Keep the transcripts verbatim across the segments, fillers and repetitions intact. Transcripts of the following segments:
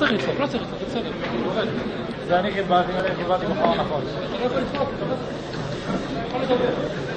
צריך לצחוק, לא צריך לצחוק, זה בסדר, זה עובד. זה אני באתי עליך, באתי מחר נכון. אתה לא יכול לצחוק, אתה לא יכול לדבר.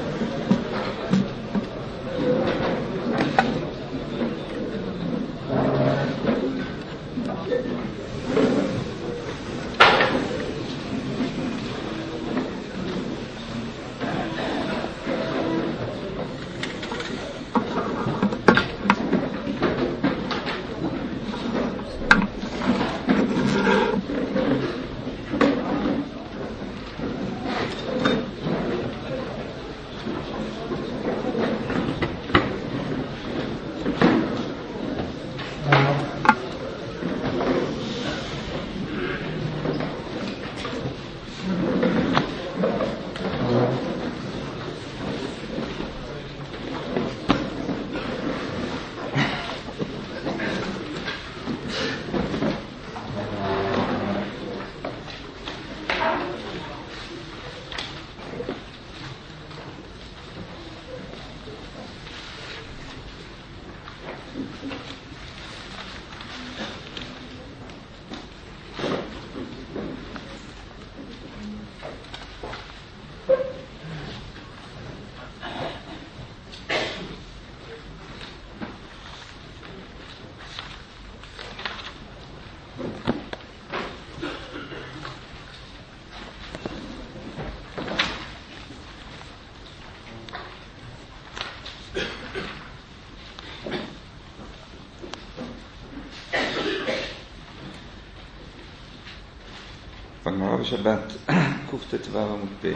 בגמרא בשבת, קט"ו עמוד ב',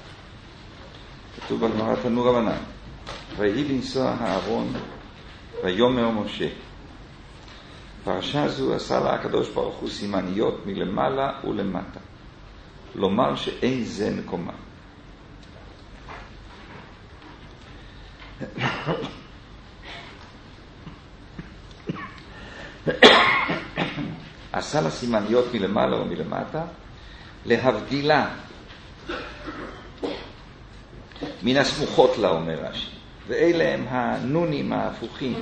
כתוב בגמרא תנו רבנן, ויהי לנסוע אהרון ויאמר משה. פרשה זו עשה לה הקדוש ברוך הוא סימניות מלמעלה ולמטה, לומר שאין זה מקומה. עשה לה סימניות מלמעלה ומלמטה, להבדילה מן הסמוכות לה, אומר רש"י, ואלה הם הנונים ההפוכים,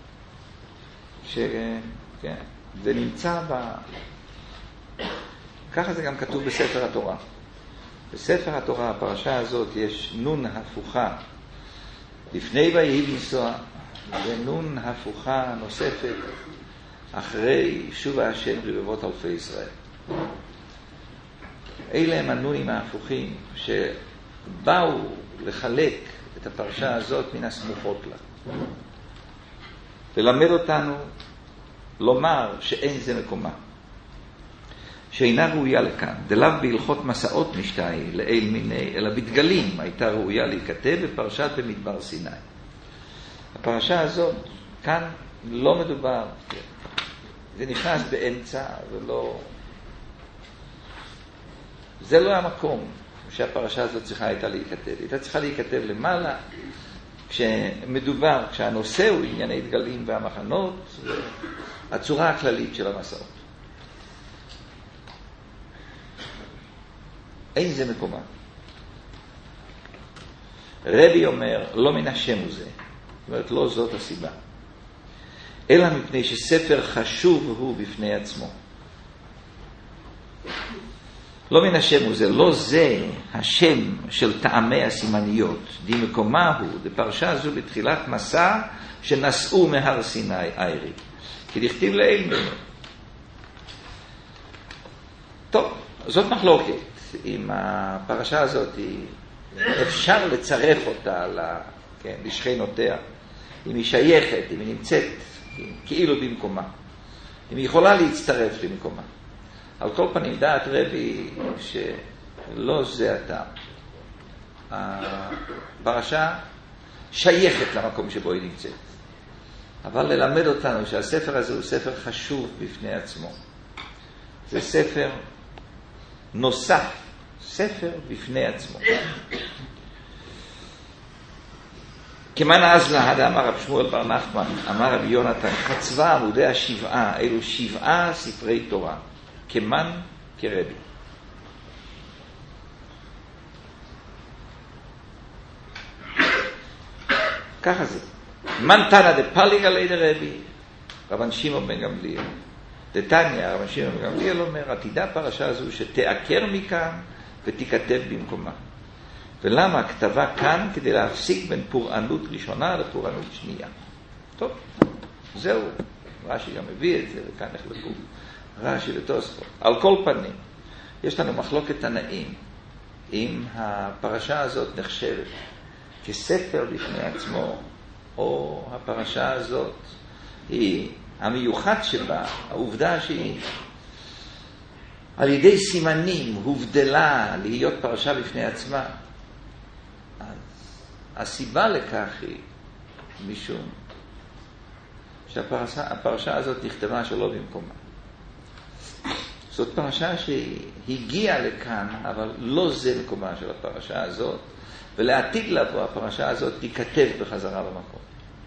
שזה נמצא ב... ככה זה גם כתוב בספר התורה. בספר התורה, הפרשה הזאת, יש נון הפוכה לפני ויהי לנסוע, ונון הפוכה נוספת אחרי שוב השם רבבות אלפי ישראל. אלה הם הנונים ההפוכים שבאו לחלק את הפרשה הזאת מן הסמוכות לה, ללמד אותנו לומר שאין זה מקומה, שאינה ראויה לכאן, דלאו בהלכות מסעות משתאי לאל מיני, אלא בדגלים הייתה ראויה להיכתב בפרשת במדבר סיני. הפרשה הזאת כאן לא מדובר, זה נכנס באמצע, ולא... זה לא המקום שהפרשה הזאת צריכה הייתה להיכתב. הייתה צריכה להיכתב למעלה, כשמדובר, כשהנושא הוא ענייני דגלים והמחנות, והצורה הכללית של המסעות. אין זה מקומה. רבי אומר, לא מן השם הוא זה. זאת אומרת, לא זאת הסיבה. אלא מפני שספר חשוב הוא בפני עצמו. לא מן השם הוא זה, לא זה השם של טעמי הסימניות. די מקומה הוא, בפרשה זו בתחילת מסע שנסעו מהר סיני איירי. כי דכתיב לאל ממנו. טוב, זאת מחלוקת. אם הפרשה הזאת היא, אפשר לצרף אותה כן, לשכנותיה. אם היא שייכת, אם היא נמצאת כאילו במקומה. אם היא יכולה להצטרף למקומה. על כל פנים דעת רבי שלא זה הטעם. הפרשה שייכת למקום שבו היא נמצאת. אבל ללמד אותנו שהספר הזה הוא ספר חשוב בפני עצמו. זה ספר נוסף, ספר בפני עצמו. כמן אז להד אמר רב שמואל בר נחמן, אמר רבי יונתן, חצבה עמודי השבעה, אלו שבעה ספרי תורה, כמן כרבי. ככה זה. מן תנא דפליג עלי דרבי, רבן שמעון בן גמליאל. דתניא, רבי שמעון בן גמליאל אומר, עתידה פרשה הזו שתעקר מכאן ותיכתב במקומה. ולמה הכתבה כאן? כדי להפסיק בין פורענות ראשונה לפורענות שנייה. טוב, זהו. רש"י גם מביא את זה, וכאן נחלקו רש"י ותוספות. על כל פנים, יש לנו מחלוקת תנאים, אם הפרשה הזאת נחשבת כספר בפני עצמו, או הפרשה הזאת היא המיוחד שבה, העובדה שהיא על ידי סימנים הובדלה להיות פרשה בפני עצמה. אז הסיבה לכך היא משום שהפרשה הפרשה הזאת נכתבה שלא במקומה. זאת פרשה שהגיעה לכאן, אבל לא זה מקומה של הפרשה הזאת, ולעתיד לבוא הפרשה הזאת תיכתב בחזרה במקום.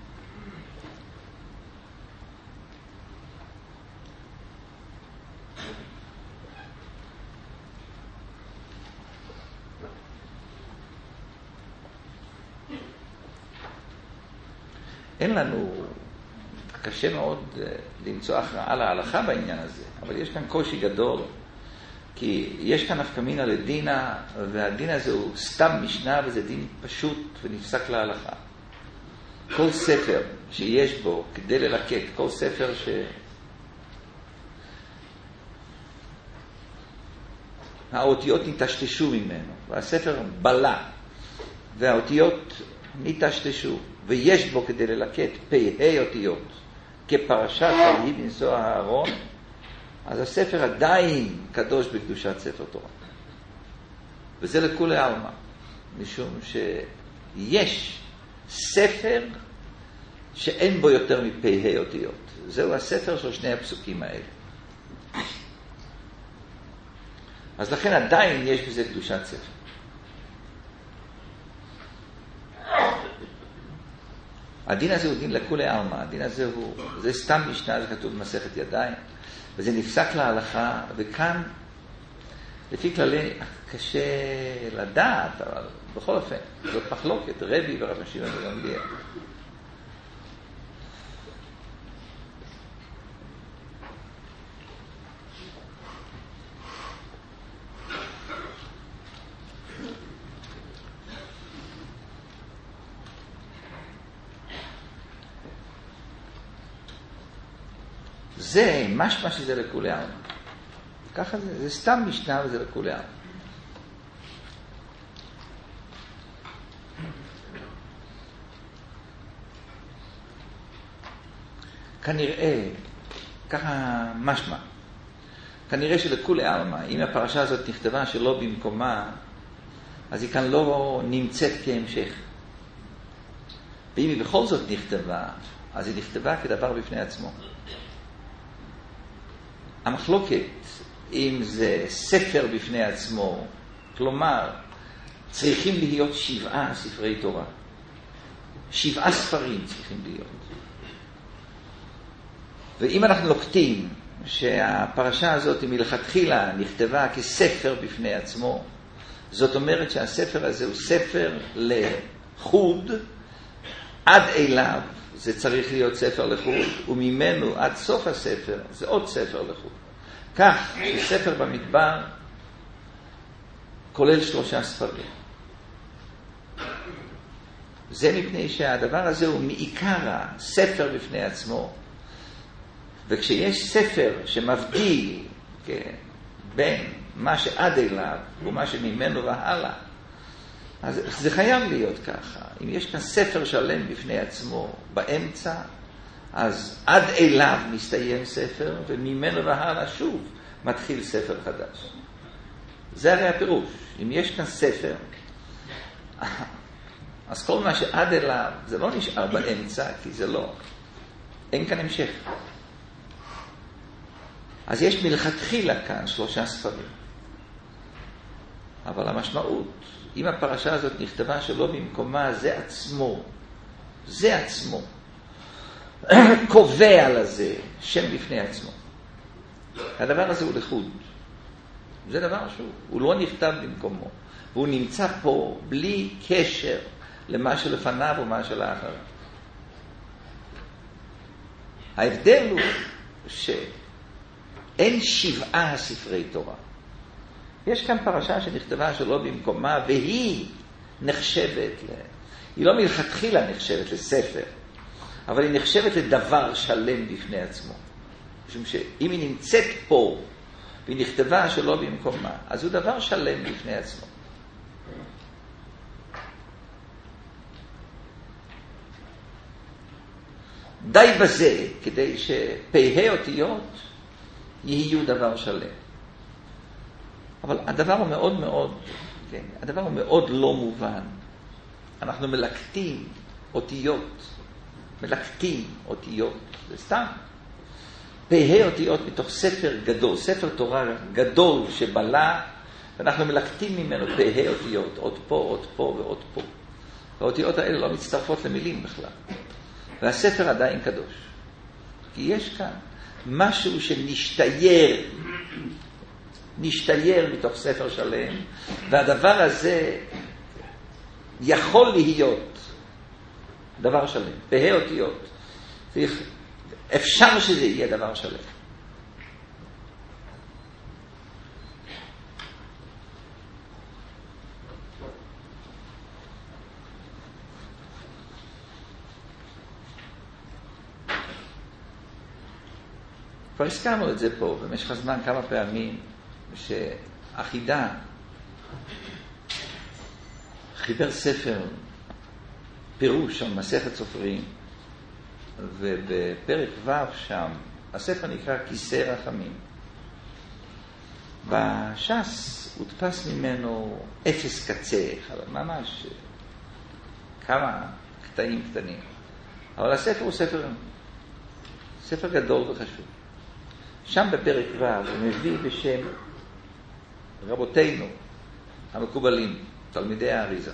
אין לנו, קשה מאוד למצוא הכרעה להלכה בעניין הזה, אבל יש כאן קושי גדול, כי יש כאן נפקא לדינה, והדין הזה הוא סתם משנה, וזה דין פשוט ונפסק להלכה. כל ספר שיש בו כדי ללקט, כל ספר ש... האותיות נתשתשו ממנו, והספר בלה, והאותיות נתשתשו, ויש בו כדי ללקט פ"ה אותיות, כפרשת ויהי בנשוא אהרון, אז הספר עדיין קדוש בקדושת ספר תורה. וזה לכולי עלמא, משום שיש ספר שאין בו יותר מפ"ה אותיות. זהו הספר של שני הפסוקים האלה. אז לכן עדיין יש בזה קדושת ספר. הדין הזה הוא דין לכולי עלמא, הדין הזה הוא, זה סתם משנה, זה כתוב במסכת ידיים, וזה נפסק להלכה, וכאן, לפי כללי, קשה לדעת, אבל בכל אופן, זאת מחלוקת, רבי ורבי שמעון בן גמליאל. זה משמע שזה לכולי עלמא. ככה זה, זה סתם משנה וזה לכולי עלמא. כנראה, ככה משמע, כנראה שלכולי עלמא, אם הפרשה הזאת נכתבה שלא במקומה, אז היא כאן לא נמצאת כהמשך. ואם היא בכל זאת נכתבה, אז היא נכתבה כדבר בפני עצמו. המחלוקת, אם זה ספר בפני עצמו, כלומר, צריכים להיות שבעה ספרי תורה. שבעה ספרים צריכים להיות. ואם אנחנו לוקטים שהפרשה הזאת מלכתחילה נכתבה כספר בפני עצמו, זאת אומרת שהספר הזה הוא ספר לחוד, עד אליו זה צריך להיות ספר לחוד, וממנו עד סוף הספר זה עוד ספר לחוד. כך שספר במדבר כולל שלושה ספרים. זה מפני שהדבר הזה הוא מעיקר ספר בפני עצמו. וכשיש ספר שמבדיל כן, בין מה שעד אליו ומה שממנו והלאה, אז זה חייב להיות ככה. אם יש כאן ספר שלם בפני עצמו באמצע, אז עד אליו מסתיים ספר, וממנו והלאה שוב מתחיל ספר חדש. זה הרי הפירוש. אם יש כאן ספר, אז כל מה שעד אליו, זה לא נשאר באמצע, כי זה לא. אין כאן המשך. אז יש מלכתחילה כאן שלושה ספרים. אבל המשמעות, אם הפרשה הזאת נכתבה שלא במקומה, זה עצמו, זה עצמו, קובע לזה שם בפני עצמו. הדבר הזה הוא לחוד. זה דבר שהוא, הוא לא נכתב במקומו. והוא נמצא פה בלי קשר למה שלפניו ומה שלאחריו. ההבדל הוא אין שבעה ספרי תורה. יש כאן פרשה שנכתבה שלא במקומה, והיא נחשבת, ל... היא לא מלכתחילה נחשבת לספר, אבל היא נחשבת לדבר שלם בפני עצמו. משום שאם היא נמצאת פה, והיא נכתבה שלא במקומה, אז הוא דבר שלם בפני עצמו. די בזה כדי שפהי אותיות יהיו דבר שלם. אבל הדבר הוא מאוד מאוד, כן, הדבר הוא מאוד לא מובן. אנחנו מלקטים אותיות, מלקטים אותיות, זה סתם. פהי אותיות מתוך ספר גדול, ספר תורה גדול שבלה, ואנחנו מלקטים ממנו פהי אותיות, עוד פה, עוד פה ועוד פה. והאותיות האלה לא מצטרפות למילים בכלל. והספר עדיין קדוש. כי יש כאן משהו שנשתייר, נשתייר מתוך ספר שלם, והדבר הזה יכול להיות דבר שלם, פהי אותיות. אפשר שזה יהיה דבר שלם. כבר הזכרנו את זה פה במשך הזמן כמה פעמים, שהחידה חיבר ספר פירוש על מסכת סופרים, ובפרק ו' שם הספר נקרא כיסא רחמים. בש"ס הודפס ממנו אפס קצה, ממש כמה קטעים קטנים. אבל הספר הוא ספר, ספר גדול וחשוב. שם בפרק ו' הוא מביא בשם רבותינו המקובלים, תלמידי האריזה,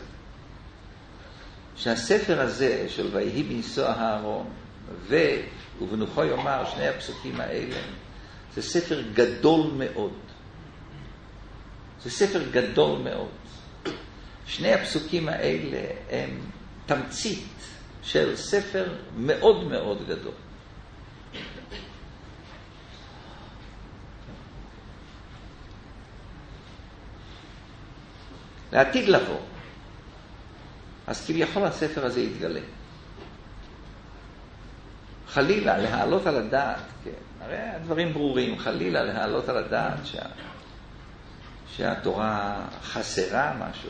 שהספר הזה של ויהי בנשוא אהרון ובנוחו יאמר, שני הפסוקים האלה, זה ספר גדול מאוד. זה ספר גדול מאוד. שני הפסוקים האלה הם תמצית של ספר מאוד מאוד גדול. לעתיד לבוא, אז כביכול הספר הזה יתגלה. חלילה להעלות על הדעת, כן, הרי הדברים ברורים, חלילה להעלות על הדעת שה, שהתורה חסרה משהו.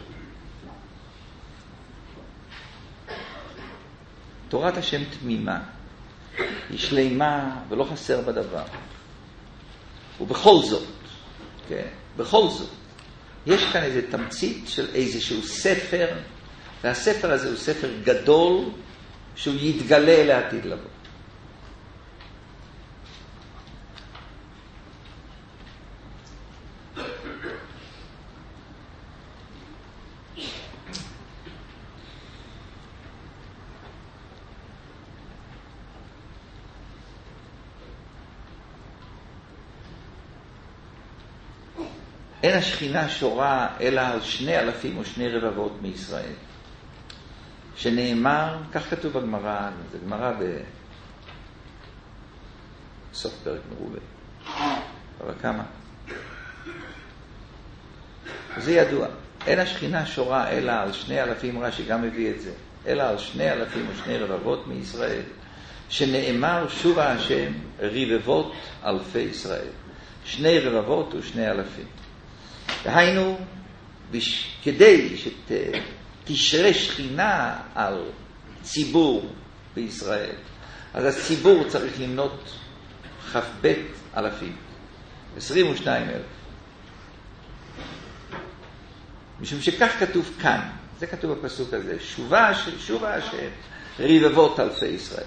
תורת השם תמימה, היא שלמה ולא חסר בדבר. ובכל זאת, כן, בכל זאת, יש כאן איזה תמצית של איזשהו ספר, והספר הזה הוא ספר גדול, שהוא יתגלה לעתיד לבוא. אין השכינה שורה אלא על שני אלפים או שני רבבות מישראל. שנאמר, כך כתוב בגמרא, זה גמרא בסוף פרק מרובה. אבל כמה? זה ידוע. אין השכינה שורה אלא על שני אלפים, רש"י גם מביא את זה, אלא על שני אלפים או שני רבבות מישראל. שנאמר, שובה השם רבבות אלפי ישראל. שני רבבות ושני אלפים. והיינו, כדי שתשרה שכינה על ציבור בישראל, אז הציבור צריך למנות כ"ב אלפים, עשרים ושניים אלף. משום שכך כתוב כאן, זה כתוב בפסוק הזה, שובה, שובה השם רבבות אלפי ישראל.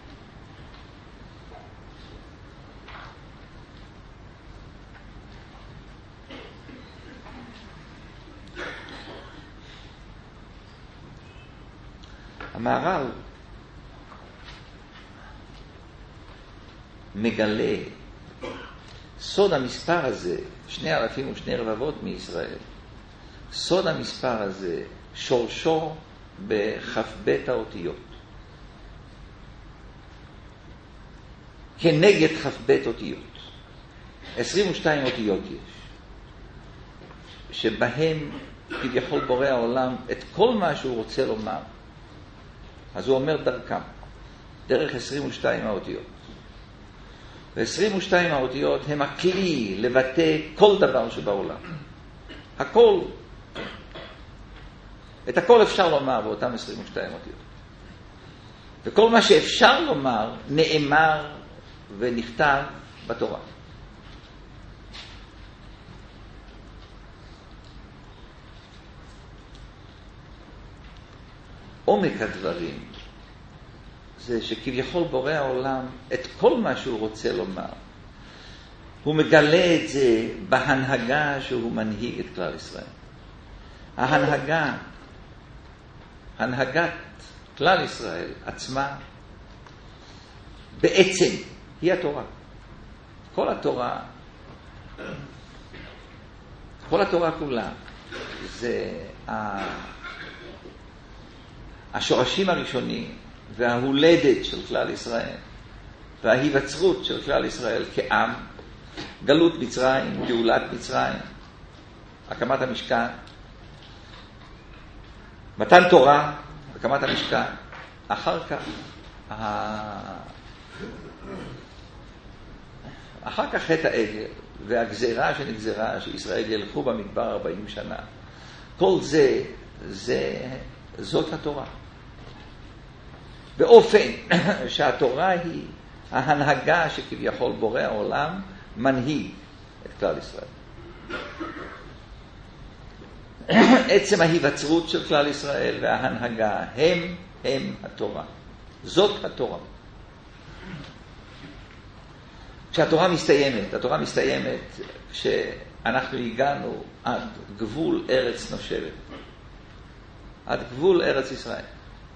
המהר"ל מגלה סוד המספר הזה, שני אלפים ושני רבבות מישראל, סוד המספר הזה שורשו בכ"ב האותיות. כנגד כ"ב אותיות. עשרים ושתיים אותיות יש, שבהם כביכול בורא העולם את כל מה שהוא רוצה לומר. אז הוא אומר דרכם, דרך עשרים ושתיים האותיות. ו-עשרים ושתיים האותיות הם הכלי לבטא כל דבר שבעולם. הכל, את הכל אפשר לומר באותם עשרים ושתיים אותיות. וכל מה שאפשר לומר נאמר ונכתב בתורה. עומק הדברים זה שכביכול בורא העולם את כל מה שהוא רוצה לומר, הוא מגלה את זה בהנהגה שהוא מנהיג את כלל ישראל. ההנהגה, הנהגת כלל ישראל עצמה בעצם היא התורה. כל התורה, כל התורה כולה זה השורשים הראשונים וההולדת של כלל ישראל וההיווצרות של כלל ישראל כעם, גלות מצרים, גאולת מצרים, הקמת המשכן, מתן תורה, הקמת המשכן, אחר כך אחר כך חטא העגל והגזרה שנגזרה שישראל ילכו במדבר ארבעים שנה. כל זה, זה זאת התורה. באופן שהתורה היא ההנהגה שכביכול בורא העולם מנהיג את כלל ישראל. עצם ההיווצרות של כלל ישראל וההנהגה הם הם התורה. זאת התורה. כשהתורה מסתיימת, התורה מסתיימת כשאנחנו הגענו עד גבול ארץ נושבת, עד גבול ארץ ישראל.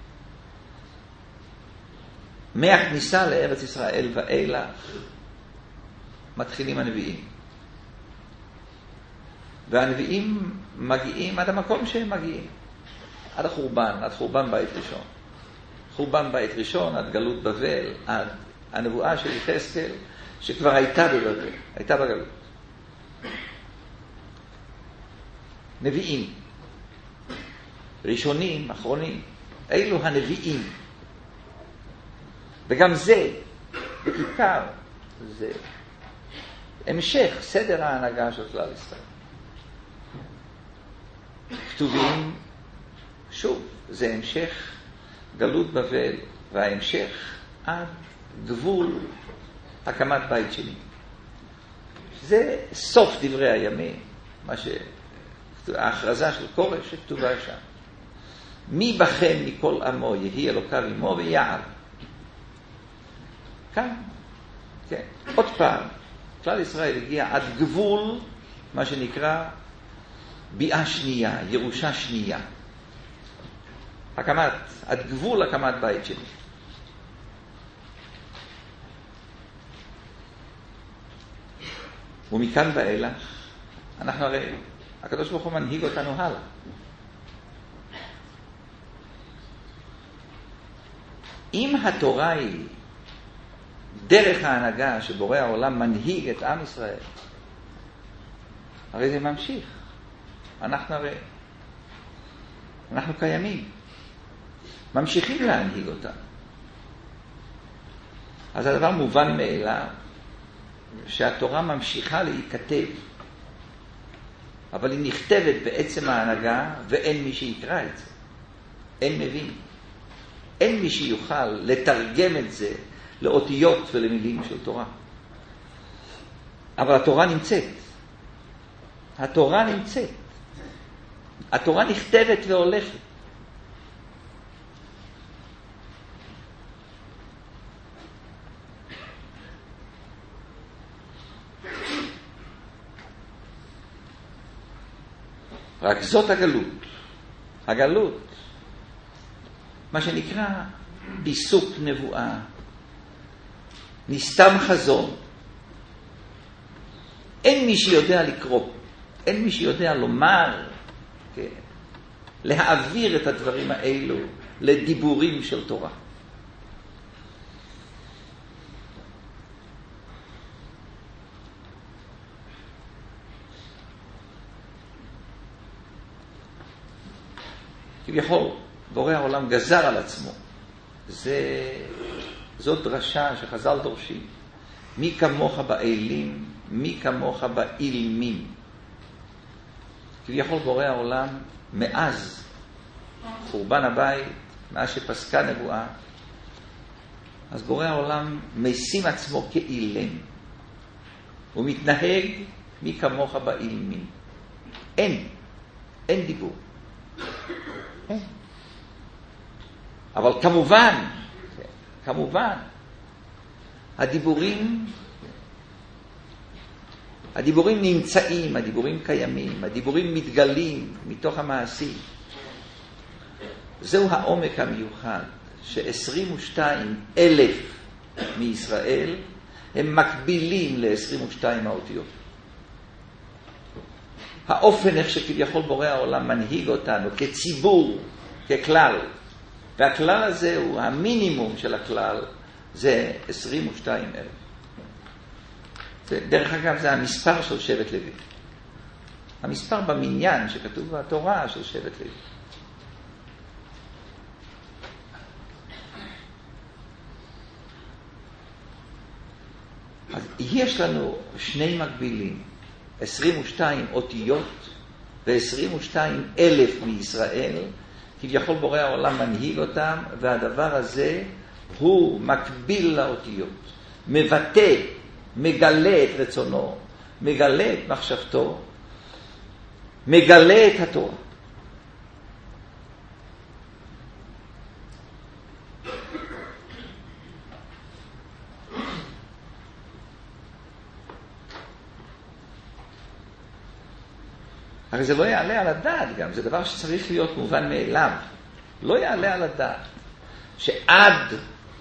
מהכניסה לארץ ישראל ואילך מתחילים הנביאים. והנביאים מגיעים עד המקום שהם מגיעים, עד החורבן, עד חורבן בית ראשון. חורבן בית ראשון, עד גלות בבל, עד הנבואה של יחזקאל, שכבר הייתה בבבל, הייתה בגלות. נביאים, ראשונים, אחרונים, אלו הנביאים. וגם זה, בעיקר, זה המשך סדר ההנהגה של כלל ישראל. כתובים, שוב, זה המשך גלות בבל, וההמשך עד גבול הקמת בית שני. זה סוף דברי הימים, מה ש... ההכרזה של קורש שכתובה שם. מי בכם מכל עמו יהי אלוקיו עמו ויעל. כאן, כן. עוד פעם, כלל ישראל הגיע עד גבול, מה שנקרא ביאה שנייה, ירושה שנייה. הקמת, עד גבול הקמת בית שני. ומכאן ואילך, אנחנו הרי, הקדוש ברוך הוא מנהיג אותנו הלאה. אם התורה היא דרך ההנהגה שבורא העולם מנהיג את עם ישראל, הרי זה ממשיך. אנחנו הרי, אנחנו קיימים, ממשיכים להנהיג אותם. אז הדבר מובן מאליו, שהתורה ממשיכה להיכתב, אבל היא נכתבת בעצם ההנהגה, ואין מי שיקרא את זה. אין מבין. אין מי שיוכל לתרגם את זה לאותיות ולמילים של תורה. אבל התורה נמצאת. התורה נמצאת. התורה נכתבת והולכת. רק זאת הגלות. הגלות, מה שנקרא ביסוק נבואה, נסתם חזון. אין מי שיודע לקרוא, אין מי שיודע לומר, כן, להעביר את הדברים האלו לדיבורים של תורה. כביכול, בורא העולם גזר על עצמו. זה, זאת דרשה שחז"ל דורשים. מי כמוך באלים, מי כמוך באילמים. כביכול בורא העולם, מאז חורבן הבית, מאז שפסקה נבואה, אז בורא העולם משים עצמו כאילם. הוא מתנהג מי כמוך באילמים. אין, אין דיבור. אין. אבל כמובן, כמובן, הדיבורים, הדיבורים נמצאים, הדיבורים קיימים, הדיבורים מתגלים מתוך המעשים. זהו העומק המיוחד, ש-עשרים ושתיים אלף מישראל הם מקבילים ל-עשרים ושתיים האותיות. האופן איך שכביכול בורא העולם מנהיג אותנו כציבור, ככלל, והכלל הזה הוא המינימום של הכלל, זה עשרים ושתיים אלף. דרך אגב, זה המספר של שבט לוי. המספר במניין שכתוב בתורה של שבט לוי. אז יש לנו שני מקבילים, עשרים ושתיים אותיות ו-עשרים ושתיים אלף מישראל, כביכול בורא העולם מנהיג אותם, והדבר הזה הוא מקביל לאותיות, מבטא, מגלה את רצונו, מגלה את מחשבתו, מגלה את התורה. הרי זה לא יעלה על הדעת גם, זה דבר שצריך להיות מובן מאליו. לא יעלה על הדעת שעד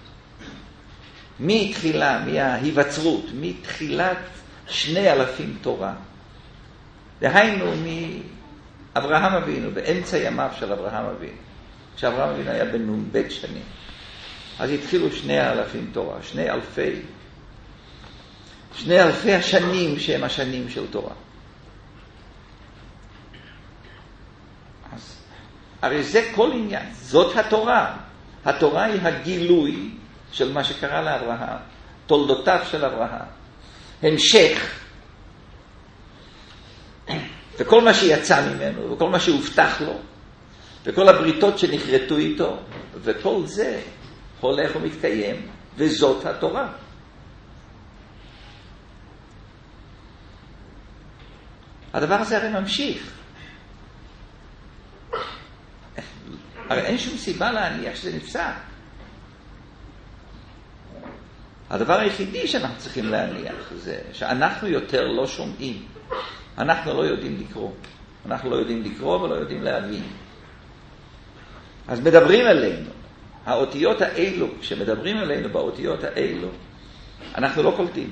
מתחילה, מההיווצרות, מתחילת שני אלפים תורה, דהיינו מאברהם אבינו, באמצע ימיו של אברהם אבינו, כשאברהם אבינו היה בן נ"ב שנים, אז התחילו שני אלפים תורה, שני אלפי, שני אלפי השנים שהם השנים של תורה. הרי זה כל עניין, זאת התורה. התורה היא הגילוי של מה שקרה לאברהם, תולדותיו של אברהם. המשך, וכל מה שיצא ממנו, וכל מה שהובטח לו, וכל הבריתות שנחרטו איתו, וכל זה הולך ומתקיים, וזאת התורה. הדבר הזה הרי ממשיך. הרי אין שום סיבה להניח שזה נפסק. הדבר היחידי שאנחנו צריכים להניח זה שאנחנו יותר לא שומעים. אנחנו לא יודעים לקרוא. אנחנו לא יודעים לקרוא ולא יודעים להבין. אז מדברים עלינו. האותיות האלו, כשמדברים עלינו באותיות האלו, אנחנו לא קולטים.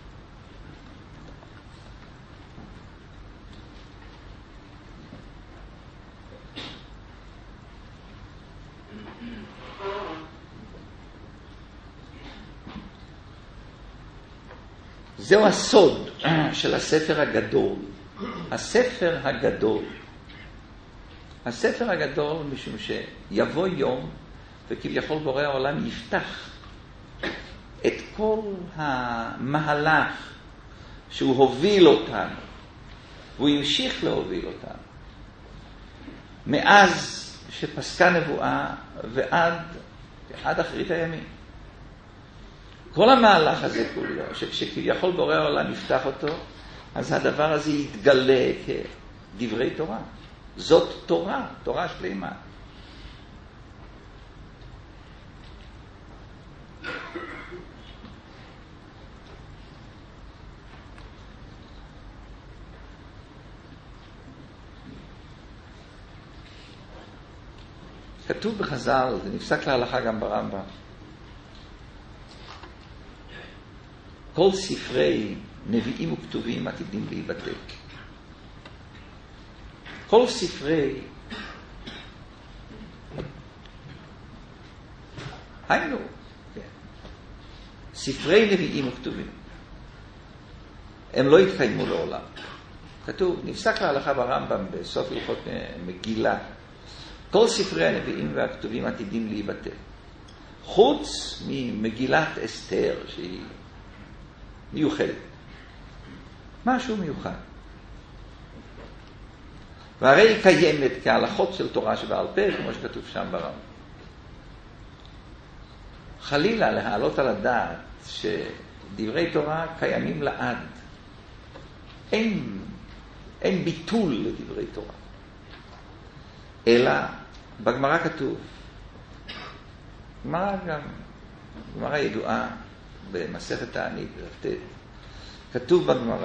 זהו הסוד של הספר הגדול. הספר הגדול. הספר הגדול משום שיבוא יום וכביכול בורא העולם יפתח את כל המהלך שהוא הוביל אותנו. והוא ימשיך להוביל אותנו. מאז שפסקה נבואה ועד עד אחרית הימים. כל המהלך הזה כולו, שכביכול בורא העולם יפתח אותו, אז הדבר הזה יתגלה כדברי תורה. זאת תורה, תורה שלמה. כתוב בחז"ל, זה נפסק להלכה גם ברמב"ם, כל ספרי נביאים וכתובים עתידים להיבדק. כל ספרי, היינו, ספרי נביאים וכתובים, הם לא יתקיימו לעולם. כתוב, נפסק להלכה ברמב"ם בסוף הלכות מגילה, כל ספרי הנביאים והכתובים עתידים להיבטל. חוץ ממגילת אסתר שהיא מיוחדת. משהו מיוחד. והרי היא קיימת כהלכות של תורה שבעל פה, כמו שכתוב שם ברמב"ם. חלילה להעלות על הדעת שדברי תורה קיימים לעד. אין, אין ביטול לדברי תורה. אלא בגמרא כתוב, גמרא גם, גמרא ידועה במסכת תענית, כתוב בגמרא,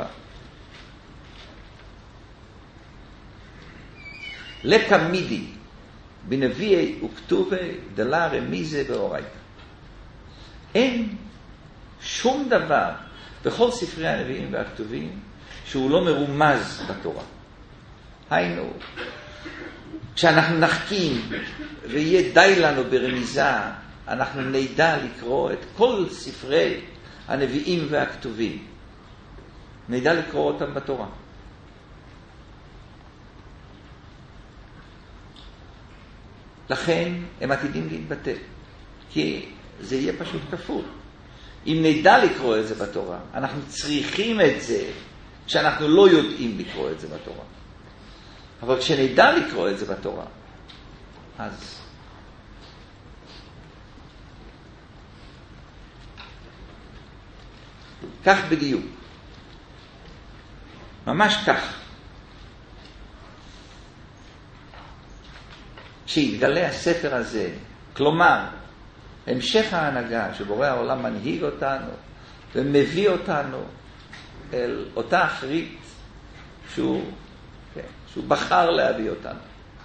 לקמידי בנביאי וכתובי דלה רמיזה ואורייתא. אין שום דבר בכל ספרי הנביאים והכתובים שהוא לא מרומז בתורה. היינו, כשאנחנו נחכים ויהיה די לנו ברמיזה, אנחנו נדע לקרוא את כל ספרי הנביאים והכתובים. נדע לקרוא אותם בתורה. לכן הם עתידים להתבטל, כי זה יהיה פשוט כפול. אם נדע לקרוא את זה בתורה, אנחנו צריכים את זה כשאנחנו לא יודעים לקרוא את זה בתורה. אבל כשנדע לקרוא את זה בתורה, אז כך בדיוק. ממש כך. כשיתגלה הספר הזה, כלומר, המשך ההנהגה שבורא העולם מנהיג אותנו ומביא אותנו אל אותה אחרית שהוא, כן, שהוא בחר להביא אותנו.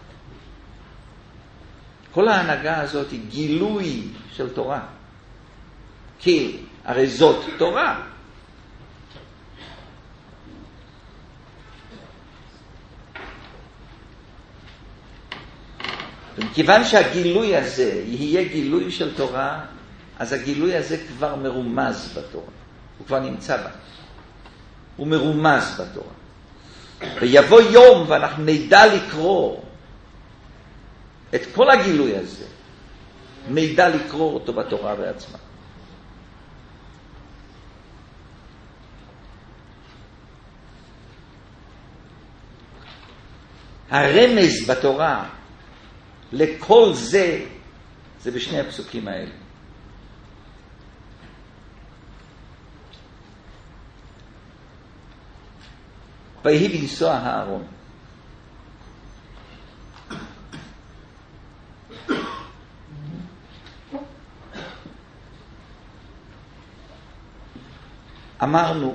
כל ההנהגה הזאת היא גילוי של תורה. כי הרי זאת תורה. וכיוון שהגילוי הזה יהיה גילוי של תורה, אז הגילוי הזה כבר מרומז בתורה. הוא כבר נמצא בה. הוא מרומז בתורה. ויבוא יום ואנחנו נדע לקרוא את כל הגילוי הזה. נדע לקרוא אותו בתורה בעצמה. הרמז בתורה לכל זה, זה בשני הפסוקים האלה. ויהי בנסוע הארון. אמרנו,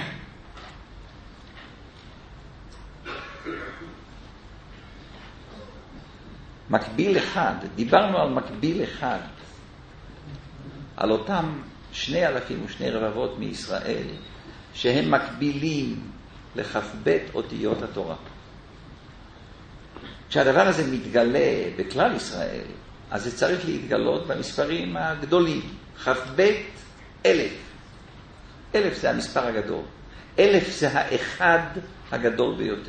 מקביל אחד, דיברנו על מקביל אחד, על אותם שני אלפים ושני רבבות מישראל, שהם מקבילים לכ"ב אותיות התורה. כשהדבר הזה מתגלה בכלל ישראל, אז זה צריך להתגלות במספרים הגדולים. כ"ב אלף. אלף זה המספר הגדול. אלף זה האחד הגדול ביותר.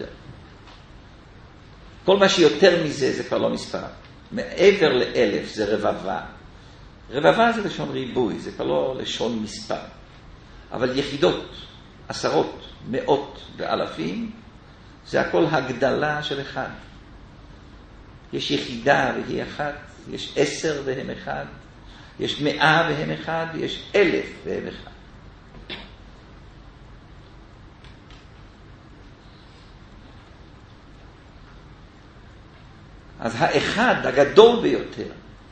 כל מה שיותר מזה זה כבר לא מספר. מעבר לאלף זה רבבה. רבבה זה לשון ריבוי, זה כבר לא לשון מספר. אבל יחידות, עשרות, מאות ואלפים, זה הכל הגדלה של אחד. יש יחידה והיא אחת, יש עשר והם אחד, יש מאה והם אחד, יש אלף והם אחד. אז האחד הגדול ביותר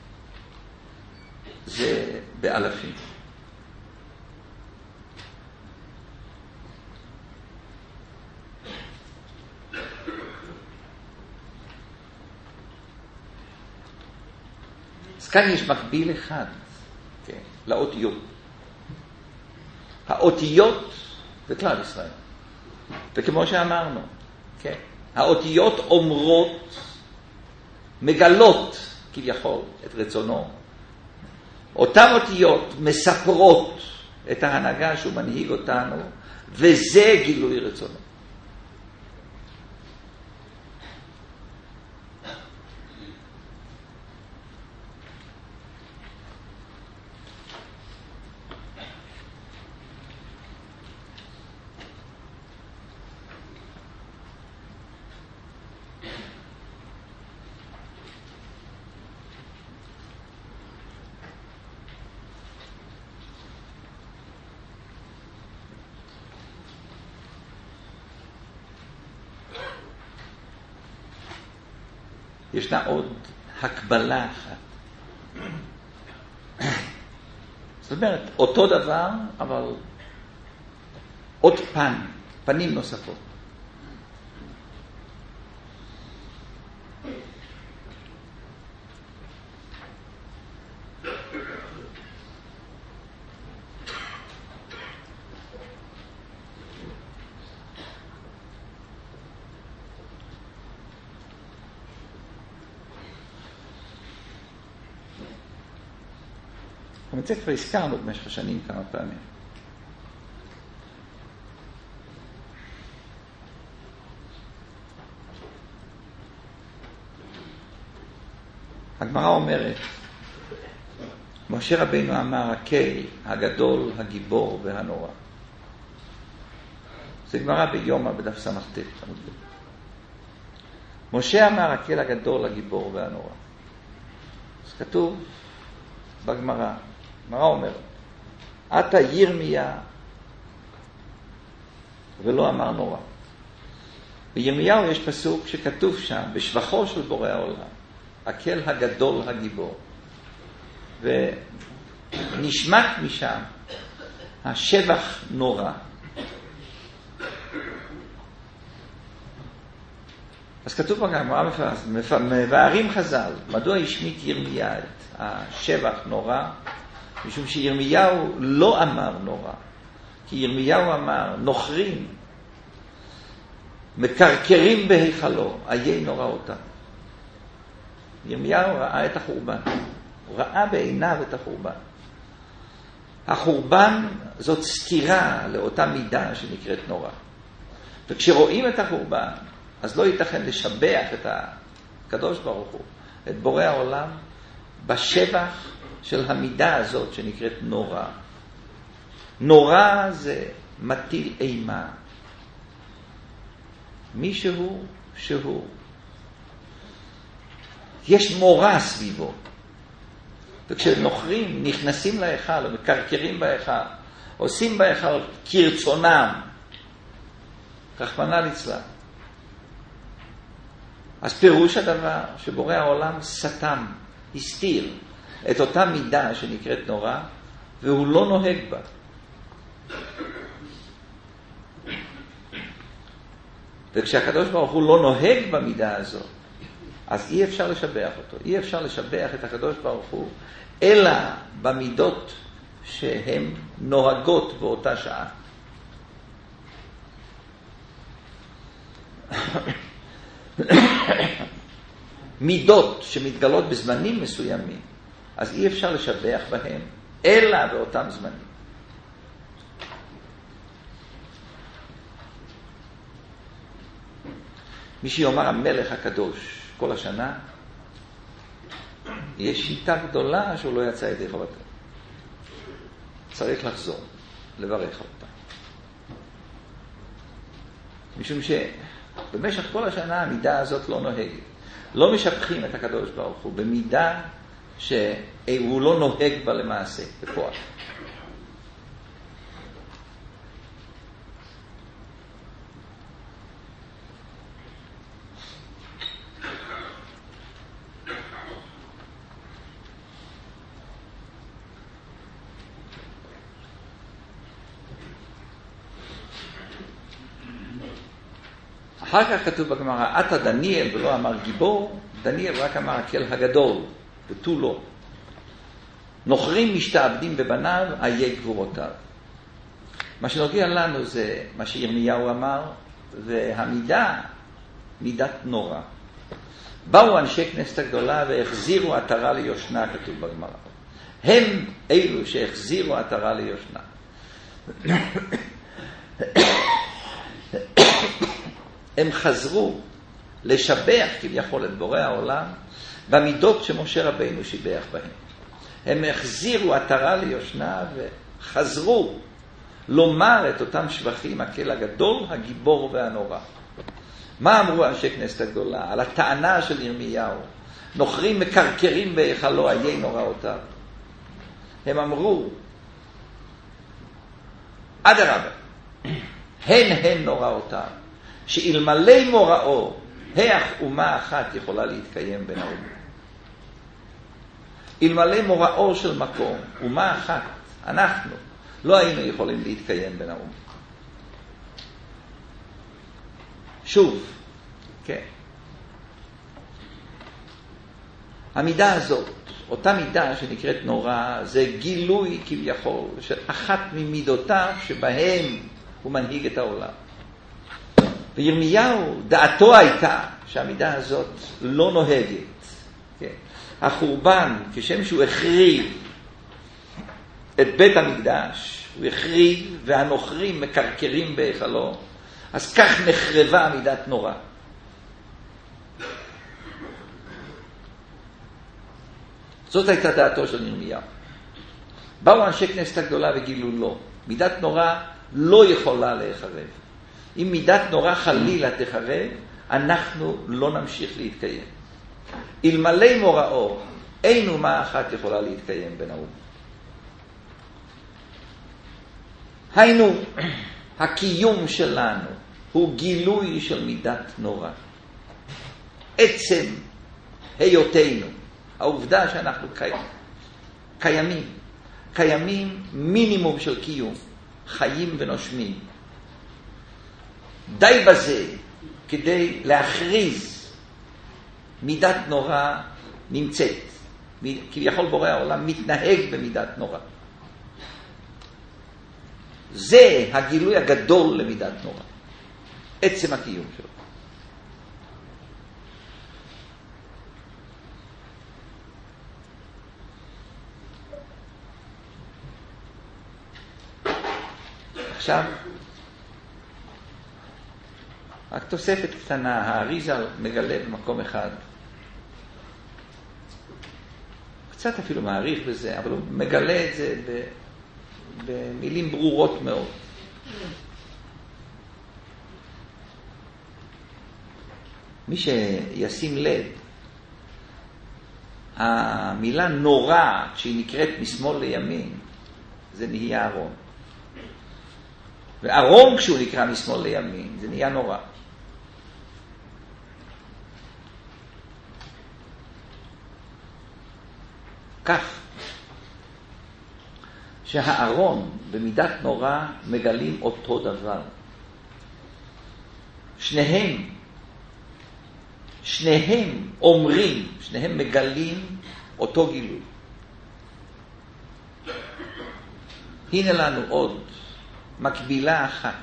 זה באלפים. אז כאן יש מקביל אחד, כן, לאותיות. האותיות בכלל ישראל. וכמו שאמרנו, כן, האותיות אומרות, מגלות כביכול את רצונו. אותן אותיות מספרות את ההנהגה שהוא מנהיג אותנו, וזה גילוי רצונו. ישנה עוד הקבלה אחת. זאת אומרת, אותו דבר, אבל עוד פן, פנים נוספות. את זה כבר הזכרנו במשך השנים כמה פעמים. הגמרא אומרת, משה רבינו אמר, הקל, הגדול, הגיבור והנורא. זה גמרא ביומא בדף סמכת. משה אמר, הקל, הגדול, הגיבור והנורא. אז כתוב בגמרא, הגמרא אומרת, אתה ירמיה ולא אמר נורא. בירמיהו יש פסוק שכתוב שם, בשבחו של בורא העולם, הקל הגדול הגיבור. ונשמט משם השבח נורא. אז כתוב בגמרא מבארים חז"ל, מדוע השמיט ירמיה את השבח נורא? משום שירמיהו לא אמר נורא. כי ירמיהו אמר, נוכרים, מקרקרים בהיכלו, איי נורא אותם. ירמיהו ראה את החורבן. הוא ראה בעיניו את החורבן. החורבן זאת סתירה לאותה מידה שנקראת נורא. וכשרואים את החורבן, אז לא ייתכן לשבח את הקדוש ברוך הוא, את בורא העולם, בשבח של המידה הזאת שנקראת נורא. נורא זה מטיל אימה. מישהו שהוא, יש מורא סביבו. וכשנוכרים נכנסים להיכל, או מקרקרים בהיכל, עושים בהיכל כרצונם, רחמנא ליצלן. אז פירוש הדבר שבורא העולם סתם, הסתיר את אותה מידה שנקראת נורא, והוא לא נוהג בה. וכשהקדוש ברוך הוא לא נוהג במידה הזאת, אז אי אפשר לשבח אותו. אי אפשר לשבח את הקדוש ברוך הוא, אלא במידות שהן נוהגות באותה שעה. מידות שמתגלות בזמנים מסוימים, אז אי אפשר לשבח בהם, אלא באותם זמנים. מי שיאמר המלך הקדוש כל השנה, יש שיטה גדולה שהוא לא יצא ידי חובתו. צריך לחזור, לברך אותה. משום שבמשך כל השנה המידה הזאת לא נוהגת. לא משבחים את הקדוש ברוך הוא במידה שהוא לא נוהג בה למעשה, בפועל. אחר כך כתוב בגמרא, אתה דניאל ולא אמר גיבור, דניאל רק אמר הקל הגדול, ותו לא. נוכרים משתעבדים בבניו, איי גבורותיו. מה שנוגע לנו זה מה שירמיהו אמר, והמידה, מידת נורא. באו אנשי כנסת הגדולה והחזירו עטרה ליושנה, כתוב בגמרא. הם אלו שהחזירו עטרה ליושנה. הם חזרו לשבח כביכול את בורא העולם במידות שמשה רבינו שיבח בהם. הם החזירו עטרה ליושנה וחזרו לומר את אותם שבחים, הקל הגדול, הגיבור והנורא. מה אמרו אנשי כנסת הגדולה על הטענה של ירמיהו? נוכרים מקרקרים בהיכלו, איי נוראותיו. הם אמרו, אדרבה, הן הן נוראותיו. שאלמלא מוראו איך אומה אחת יכולה להתקיים בין האומות? אלמלא מוראו של מקום, אומה אחת, אנחנו, לא היינו יכולים להתקיים בין האומות. שוב, כן. המידה הזאת, אותה מידה שנקראת נורא, זה גילוי כביכול של אחת ממידותיו שבהם הוא מנהיג את העולם. וירמיהו, דעתו הייתה שהמידה הזאת לא נוהגת. כן. החורבן, כשם שהוא החריב את בית המקדש, הוא החריב והנוכרים מקרקרים בהיכלו, אז כך נחרבה מידת נורא. זאת הייתה דעתו של ירמיהו. באו אנשי כנסת הגדולה וגילו לו, מידת נורא לא יכולה להיחרב. אם מידת נורא חלילה תחרב, אנחנו לא נמשיך להתקיים. אלמלא מוראו, אין אומה אחת יכולה להתקיים בין האומות. היינו, הקיום שלנו הוא גילוי של מידת נורא. עצם היותנו, העובדה שאנחנו קיימים, קיימים מינימום של קיום, חיים ונושמים. די בזה כדי להכריז מידת נורא נמצאת. כביכול בורא העולם מתנהג במידת נורא. זה הגילוי הגדול למידת נורא. עצם הקיום שלו. עכשיו, רק תוספת קטנה, האריזל מגלה במקום אחד. קצת אפילו מעריך בזה, אבל הוא מגלה את זה ב, במילים ברורות מאוד. מי שישים לב, המילה נורא, כשהיא נקראת משמאל לימין, זה נהיה ארון. וארון כשהוא נקרא משמאל לימין, זה נהיה נורא. כך שהארון במידת נורא מגלים אותו דבר. שניהם, שניהם אומרים, שניהם מגלים אותו גילוי. הנה לנו עוד מקבילה אחת.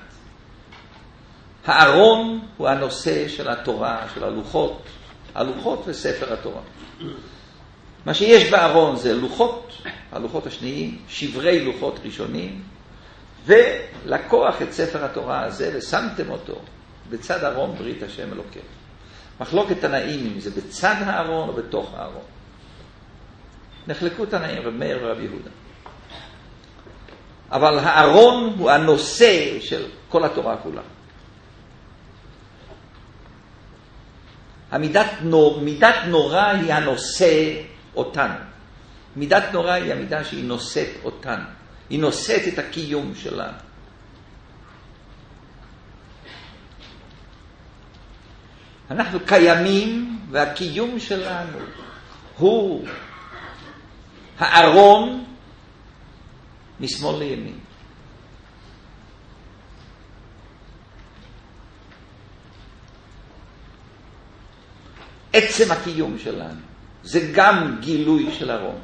הארון הוא הנושא של התורה, של הלוחות, הלוחות וספר התורה. מה שיש בארון זה לוחות, הלוחות השניים, שברי לוחות ראשונים, ולקוח את ספר התורה הזה ושמתם אותו בצד ארון ברית השם אלוקים. מחלוקת תנאים אם זה בצד הארון או בתוך הארון. נחלקו תנאים רב מאיר ורב יהודה. אבל הארון הוא הנושא של כל התורה כולה. המידת נור, מידת נורא היא הנושא אותנו. מידת נורא היא המידה שהיא נושאת אותנו. היא נושאת את הקיום שלנו. אנחנו קיימים והקיום שלנו הוא הארון משמאל לימין. עצם הקיום שלנו זה גם גילוי של ארון.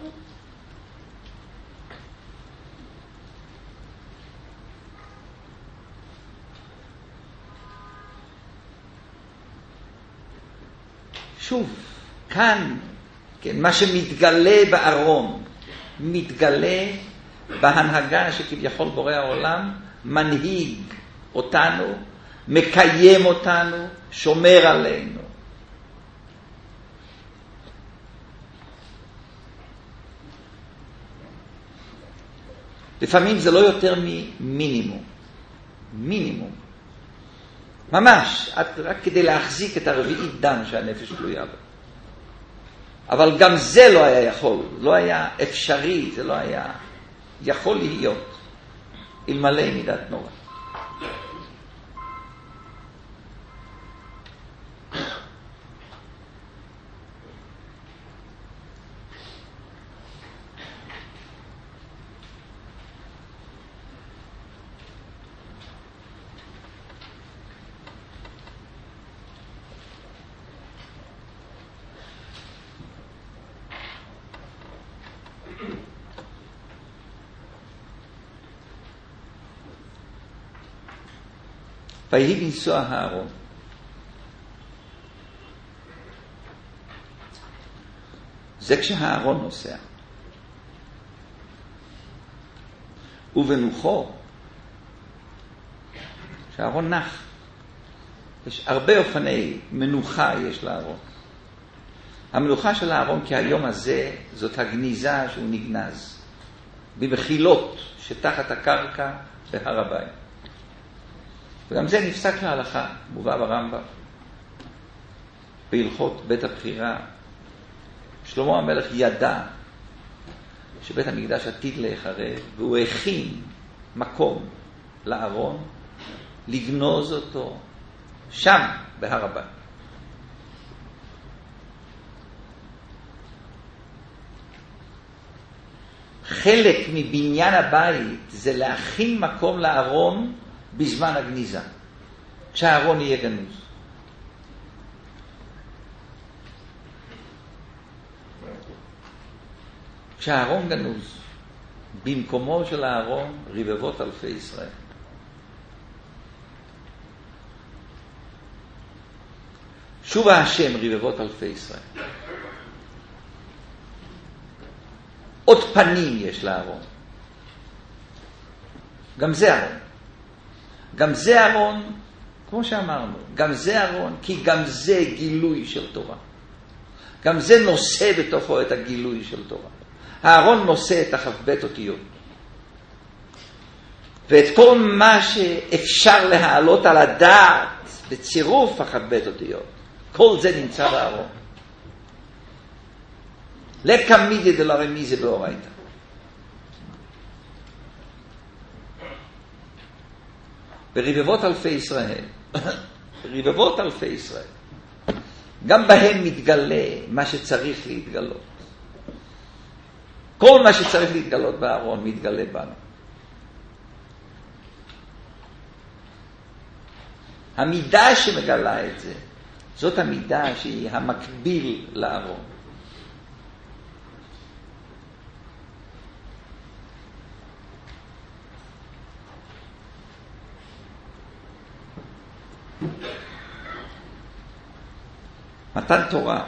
שוב, כאן, כן, מה שמתגלה בארון, מתגלה בהנהגה שכביכול בורא העולם מנהיג אותנו, מקיים אותנו, שומר עלינו. לפעמים זה לא יותר ממינימום. מינימום. ממש, רק כדי להחזיק את הרביעית דם שהנפש תלויה בה. אבל גם זה לא היה יכול, לא היה אפשרי, זה לא היה יכול להיות אלמלא מידת נורא. ויהי בנסוע הארון. זה כשהארון נוסע. ובנוחו, כשהארון נח, יש הרבה אופני מנוחה יש לארון. המנוחה של הארון כהיום הזה זאת הגניזה שהוא נגנז במחילות שתחת הקרקע בהר הבית. וגם זה נפסק להלכה, מובא ברמב"ם בהלכות בית הבחירה. שלמה המלך ידע שבית המקדש עתיד להיחרב, והוא הכין מקום לארון לגנוז אותו שם בהר הבית. חלק מבניין הבית זה להכין מקום לארון בזמן הגניזה, כשהארון יהיה גנוז. כשהארון גנוז, במקומו של הארון רבבות אלפי ישראל. שובה השם רבבות אלפי ישראל. עוד פנים יש לארון. גם זה ארון. גם זה ארון, כמו שאמרנו, גם זה ארון, כי גם זה גילוי של תורה. גם זה נושא בתוכו את הגילוי של תורה. הארון נושא את החבט אותיות. ואת כל מה שאפשר להעלות על הדעת בצירוף החבט אותיות, כל זה נמצא בארון. לקמידי דלרמיזה באורייתא. ברבבות אלפי ישראל, רבבות אלפי ישראל, גם בהם מתגלה מה שצריך להתגלות. כל מה שצריך להתגלות בארון מתגלה בנו. המידה שמגלה את זה, זאת המידה שהיא המקביל לארון. מתן תורה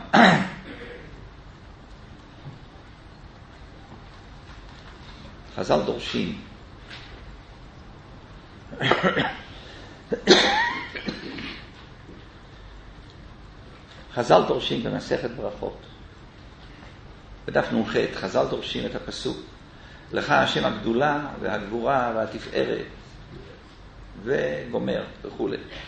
חז"ל דורשים חז"ל דורשים במסכת ברכות בדף נ"ח, חז"ל דורשים את הפסוק לך השם הגדולה והגבורה והתפארת וגומר וכו'.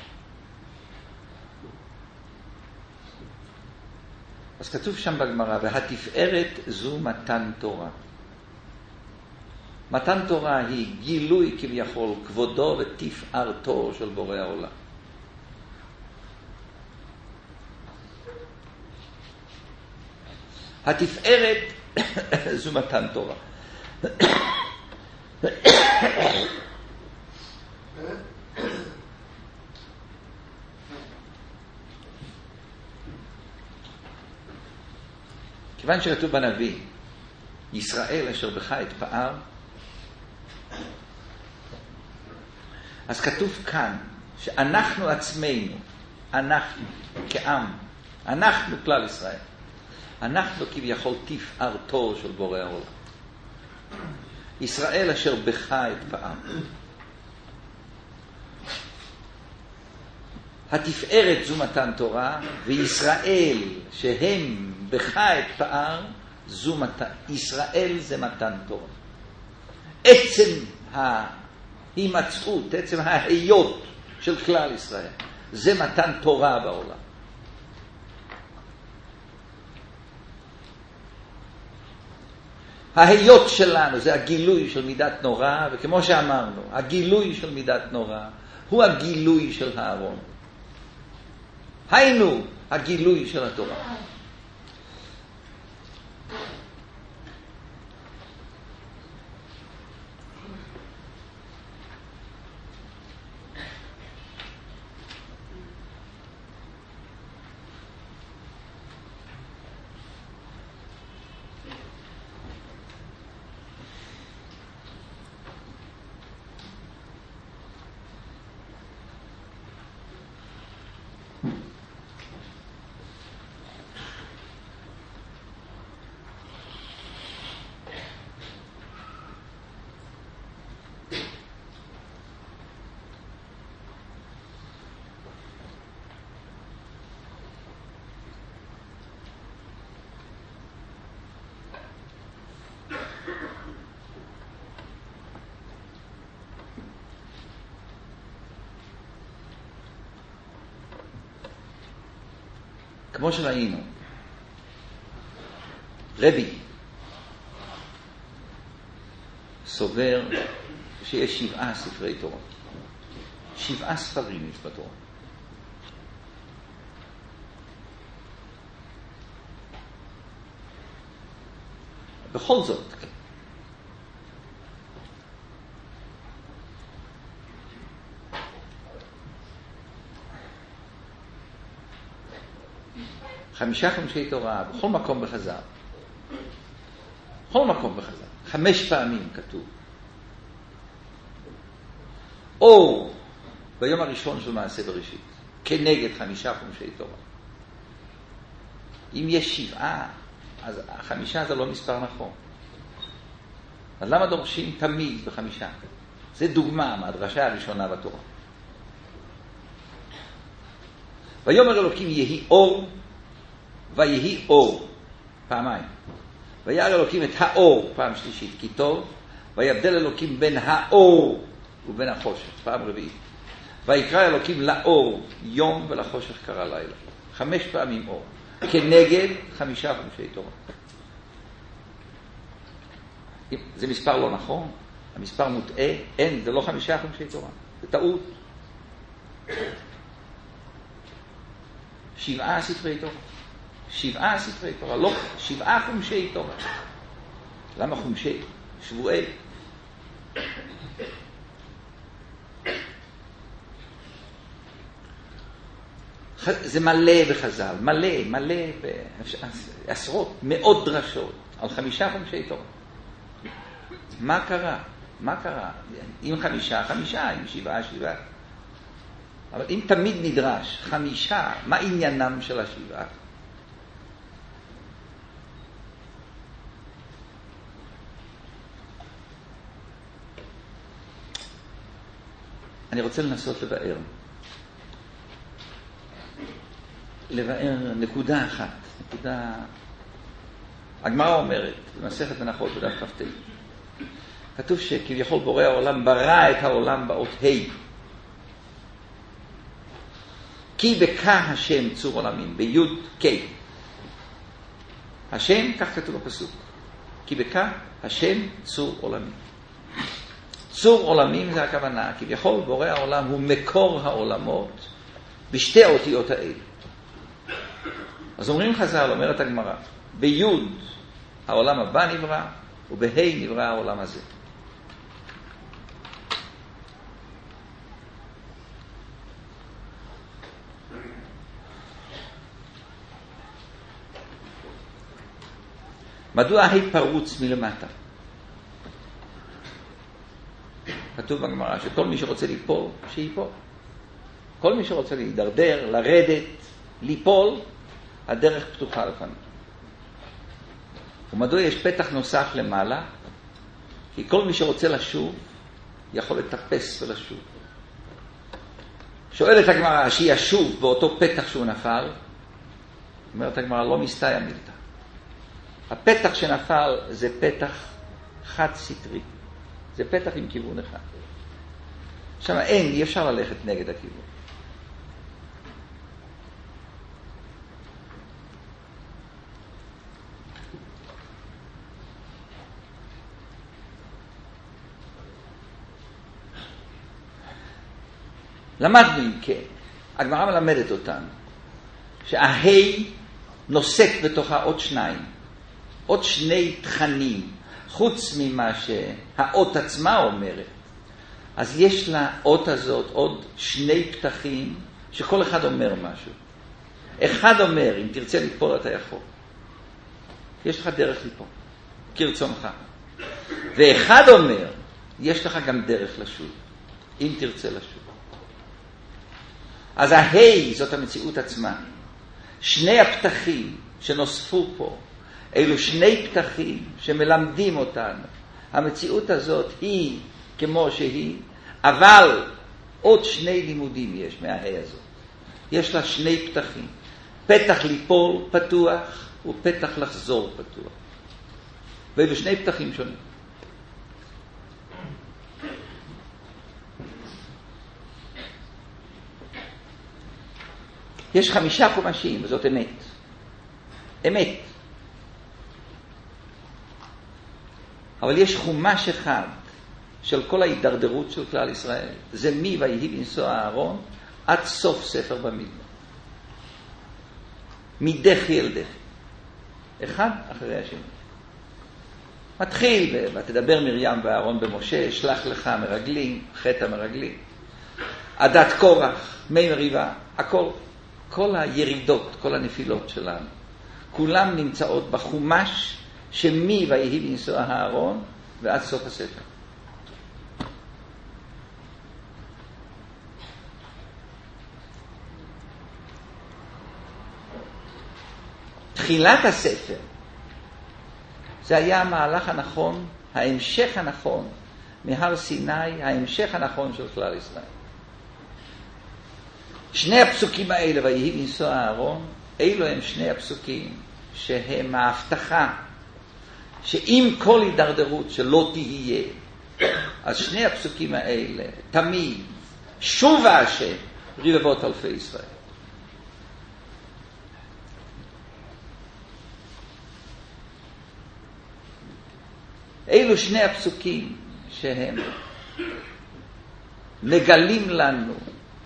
אז כתוב שם בגמרא, והתפארת זו מתן תורה. מתן תורה היא גילוי כביכול כבודו ותפארתו של בורא העולם. התפארת זו מתן תורה. כיוון שכתוב בנביא, ישראל אשר בך אתפאר, אז כתוב כאן שאנחנו עצמנו, אנחנו כעם, אנחנו כלל ישראל, אנחנו כביכול תפארתו של בורא העולם. ישראל אשר בך אתפאר. התפארת זו מתן תורה, וישראל שהם בך אתפאר, זו מתן. ישראל זה מתן תורה. עצם ההימצאות, עצם ההיות של כלל ישראל, זה מתן תורה בעולם. ההיות שלנו זה הגילוי של מידת נורא, וכמו שאמרנו, הגילוי של מידת נורא הוא הגילוי של הארון. היינו הגילוי של התורה. כמו שראינו, רבי סובר שיש שבעה ספרי תורה. שבעה ספרים יש בתורה. בכל זאת, חמישה חמשי תורה, בכל מקום בחז"ל. בכל מקום בחז"ל. חמש פעמים כתוב. אור ביום הראשון של מעשה בראשית, כנגד חמישה חמשי תורה. אם יש שבעה, אז החמישה זה לא מספר נכון. אז למה דורשים תמיד בחמישה? זה דוגמה מהדרשה הראשונה בתורה. ויאמר אלוקים יהי אור, ויהי אור, פעמיים. וירא אלוקים את האור, פעם שלישית, כי טוב, ויבדל אלוקים בין האור ובין החושך, פעם רביעית. ויקרא אלוקים לאור יום ולחושך קרא לילה. חמש פעמים אור, כנגד חמישה חמשי תורה. זה מספר לא נכון, המספר מוטעה, אין, זה לא חמישה חמשי תורה, זה טעות. שבעה ספרי תורה. שבעה ספרי תורה, לא, שבעה חומשי תורה. למה חומשי? שבועי. זה מלא בחז"ל, מלא, מלא, עשרות, מאות דרשות, על חמישה חומשי תורה. מה קרה? מה קרה? עם חמישה, חמישה, עם שבעה, שבעה. אבל אם תמיד נדרש חמישה, מה עניינם של השבעה? אני רוצה לנסות לבאר. לבאר נקודה אחת. נקודה... הגמרא אומרת, במסכת מנחות בדף כ"ט, כתוב שכביכול בורא העולם ברא את העולם באות ה' כי בכה השם צור עולמים, ביוד ק' השם, כך כתוב בפסוק, כי בכה השם צור עולמים. צור עולמים זה הכוונה, כביכול בורא העולם הוא מקור העולמות בשתי האותיות האלה. אז אומרים חז"ל, אומרת הגמרא, ביוד העולם הבא נברא, ובה' נברא העולם הזה. מדוע ה' פרוץ מלמטה? כתוב בגמרא שכל מי שרוצה ליפול, שיפול. כל מי שרוצה להידרדר, לרדת, ליפול, הדרך פתוחה לפניו. ומדוע יש פתח נוסף למעלה? כי כל מי שרוצה לשוב, יכול לטפס ולשוב. שואלת הגמרא, שישוב באותו פתח שהוא נפל, אומרת הגמרא, לא מסתייע מילתא. הפתח שנפל זה פתח חד סטרי. זה פתח עם כיוון אחד. עכשיו אין, אי אפשר ללכת נגד הכיוון. למדנו אם כן, הגמרא מלמדת אותנו, שההי נושאת בתוכה עוד שניים, עוד שני תכנים, חוץ ממה שהאות עצמה אומרת. אז יש לאות הזאת עוד שני פתחים, שכל אחד אומר משהו. אחד אומר, אם תרצה ליפול אתה יכול. יש לך דרך ליפול, כרצונך. ואחד אומר, יש לך גם דרך לשוב, אם תרצה לשוב. אז ההי זאת המציאות עצמה. שני הפתחים שנוספו פה, אלו שני פתחים שמלמדים אותנו. המציאות הזאת היא כמו שהיא, אבל עוד שני לימודים יש מההי הזאת. יש לה שני פתחים. פתח ליפול פתוח ופתח לחזור פתוח. ואלו שני פתחים שונים. יש חמישה חומשים, וזאת אמת. אמת. אבל יש חומש אחד של כל ההידרדרות של כלל ישראל. זה מי ויהי בנסוע אהרון עד סוף ספר במדבר. מדחי אל דחי. אחד אחרי השני. מתחיל, ותדבר מרים ואהרון במשה, שלח לך מרגלים, חטא המרגלים. עדת קורח, מי מריבה, הכל. כל הירידות, כל הנפילות שלנו. כולם נמצאות בחומש שמי ויהי בנסוע אהרון ועד סוף הספר. תחילת הספר, זה היה המהלך הנכון, ההמשך הנכון מהר סיני, ההמשך הנכון של כלל ישראל. שני הפסוקים האלה, ויהי בנסוע אהרון, אלו הם שני הפסוקים שהם ההבטחה, שאם כל הידרדרות שלא תהיה, אז שני הפסוקים האלה, תמיד, שובה השם, רבבות אלפי ישראל. אלו שני הפסוקים שהם מגלים לנו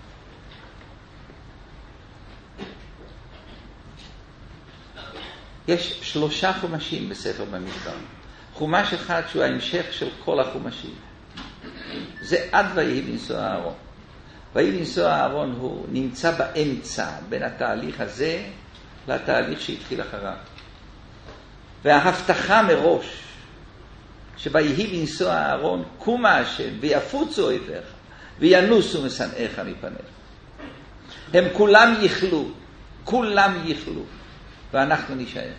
יש שלושה חומשים בספר במדבר. חומש אחד שהוא ההמשך של כל החומשים. זה עד ויהי בנסוע אהרון. ויהי בנסוע אהרון הוא נמצא באמצע בין התהליך הזה לתהליך שהתחיל אחריו. וההבטחה מראש שויהי בנסוע אהרון קומה השם ויפוצו אויביך וינוסו משנאיך מפניך. הם כולם יחלו, כולם יחלו, ואנחנו נשאר.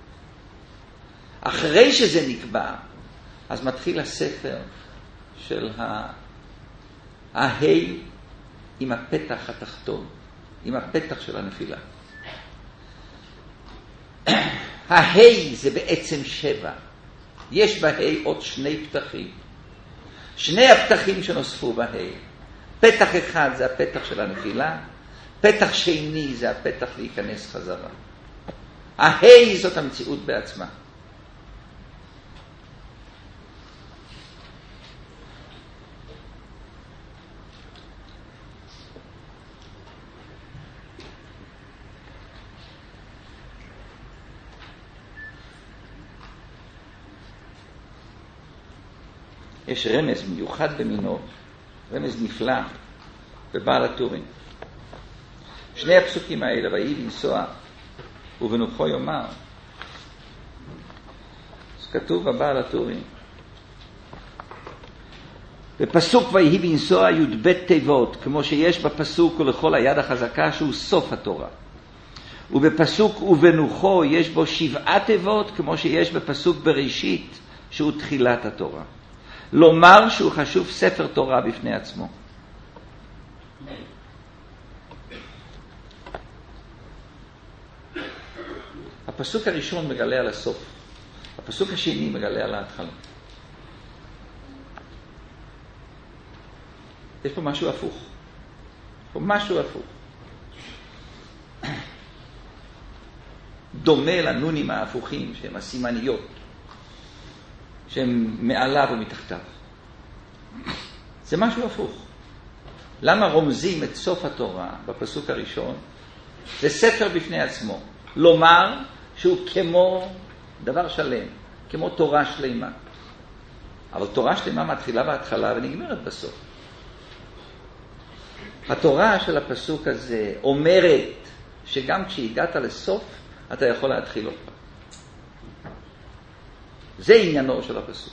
אחרי שזה נקבע, אז מתחיל הספר של ההי עם הפתח התחתון, עם הפתח של הנפילה. ההי זה בעצם שבע. יש בהי עוד שני פתחים. שני הפתחים שנוספו בהי. פתח אחד זה הפתח של הנפילה, פתח שני זה הפתח להיכנס חזרה. ההי זאת המציאות בעצמה. יש רמז מיוחד במינו, רמז נפלא בבעל הטורים. שני הפסוקים האלה, ויהי בנסוע ובנוחו יאמר, אז כתוב בבעל הטורים, בפסוק ויהי בנסוע י"ב תיבות, כמו שיש בפסוק ולכל היד החזקה שהוא סוף התורה. ובפסוק ובנוחו יש בו שבעה תיבות, כמו שיש בפסוק בראשית שהוא תחילת התורה. לומר שהוא חשוב ספר תורה בפני עצמו. הפסוק הראשון מגלה על הסוף. הפסוק השני מגלה על ההתחלה. יש פה משהו הפוך. יש פה משהו הפוך. דומה לנונים ההפוכים שהם הסימניות. שהם מעליו ומתחתיו. זה משהו הפוך. למה רומזים את סוף התורה בפסוק הראשון? זה ספר בפני עצמו. לומר שהוא כמו דבר שלם, כמו תורה שלמה. אבל תורה שלמה מתחילה בהתחלה ונגמרת בסוף. התורה של הפסוק הזה אומרת שגם כשהגעת לסוף, אתה יכול להתחיל עוד פעם. זה עניינו של הפסוק.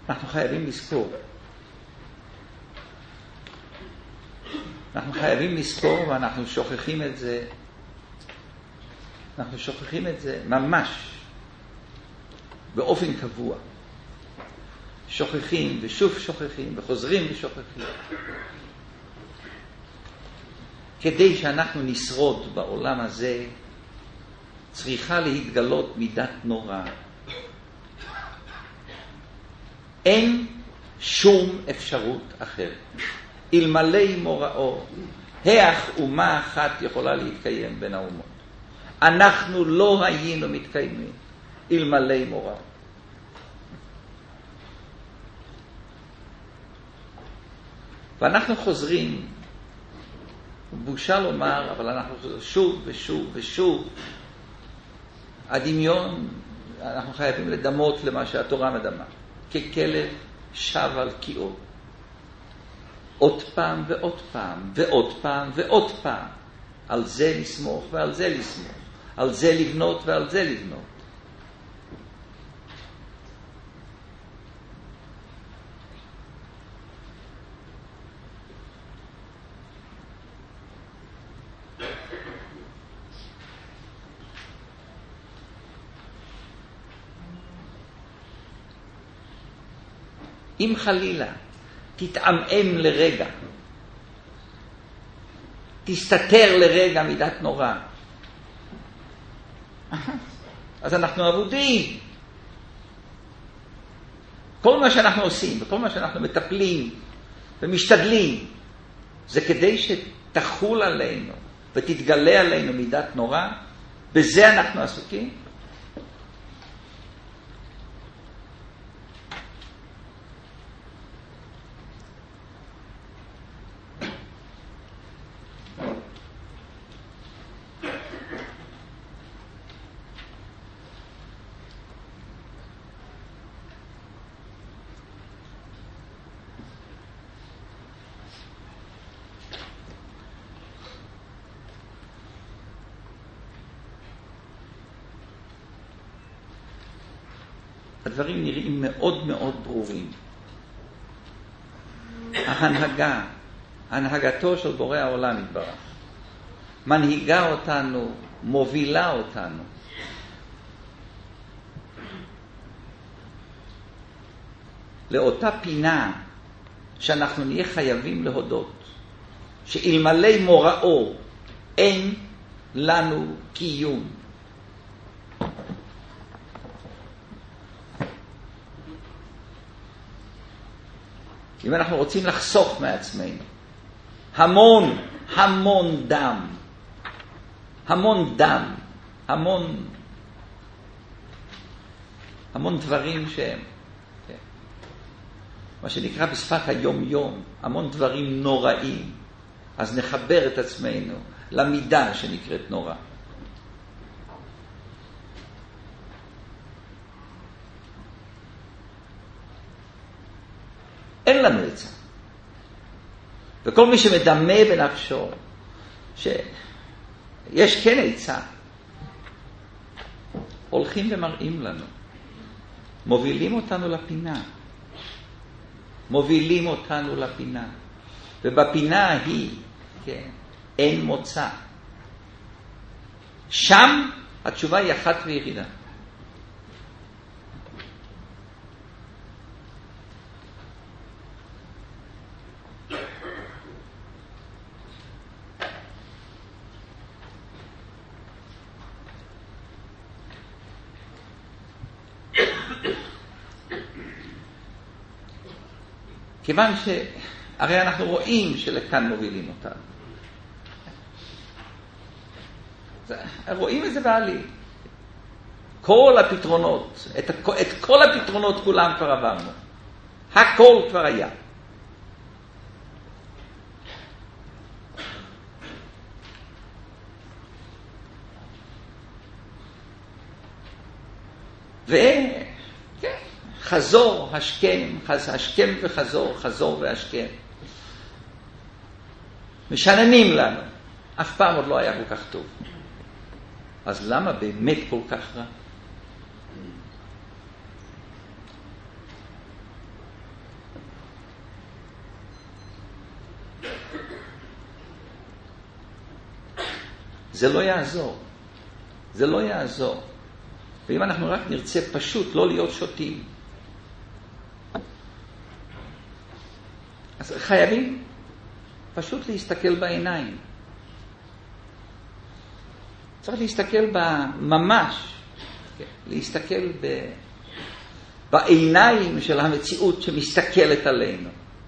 אנחנו חייבים לזכור. אנחנו חייבים לזכור, ואנחנו שוכחים את זה. אנחנו שוכחים את זה ממש באופן קבוע. שוכחים ושוב שוכחים וחוזרים ושוכחים. כדי שאנחנו נשרוד בעולם הזה, צריכה להתגלות מידת נורא. אין שום אפשרות אחרת. אלמלא מוראו, היח אומה אחת יכולה להתקיים בין האומות. אנחנו לא היינו מתקיימים אלמלא מוראו. ואנחנו חוזרים, בושה לומר, אבל אנחנו חוזרים שוב ושוב ושוב. הדמיון, אנחנו חייבים לדמות למה שהתורה מדמה. ככלב שב על קיאו. עוד פעם ועוד פעם ועוד פעם ועוד פעם. על זה לסמוך ועל זה לסמוך. על זה לבנות ועל זה לבנות. אם חלילה תתעמם לרגע, תסתתר לרגע מידת נורא, אז אנחנו עבודים. כל מה שאנחנו עושים וכל מה שאנחנו מטפלים ומשתדלים זה כדי שתחול עלינו ותתגלה עלינו מידת נורא. בזה אנחנו עסוקים. הדברים נראים מאוד מאוד ברורים. ההנהגה, הנהגתו של בורא העולם יתברך, מנהיגה אותנו, מובילה אותנו. לאותה פינה שאנחנו נהיה חייבים להודות, שאלמלא מוראו אין לנו קיום. אם אנחנו רוצים לחסוך מעצמנו המון, המון דם, המון דם, המון, המון דברים שהם, כן, מה שנקרא בשפת היום-יום, המון דברים נוראים, אז נחבר את עצמנו למידה שנקראת נורא. אין לנו את זה. וכל מי שמדמה בנפשו שיש כן עצה, הולכים ומראים לנו, מובילים אותנו לפינה, מובילים אותנו לפינה, ובפינה היא, כן, אין מוצא. שם התשובה היא אחת ויחידה. כיוון שהרי אנחנו רואים שלכאן מובילים אותנו. רואים את זה בעלי. כל הפתרונות, את, את כל הפתרונות כולם כבר עברנו. הכל כבר היה. ו... חזור, השכם, השכם וחזור, חזור והשכם. משננים לנו. אף פעם עוד לא היה כל כך טוב. אז למה באמת כל כך רע? זה לא יעזור. זה לא יעזור. ואם אנחנו רק נרצה פשוט לא להיות שוטים, אז חייבים פשוט להסתכל בעיניים. צריך להסתכל ממש, להסתכל ב... בעיניים של המציאות שמסתכלת עלינו.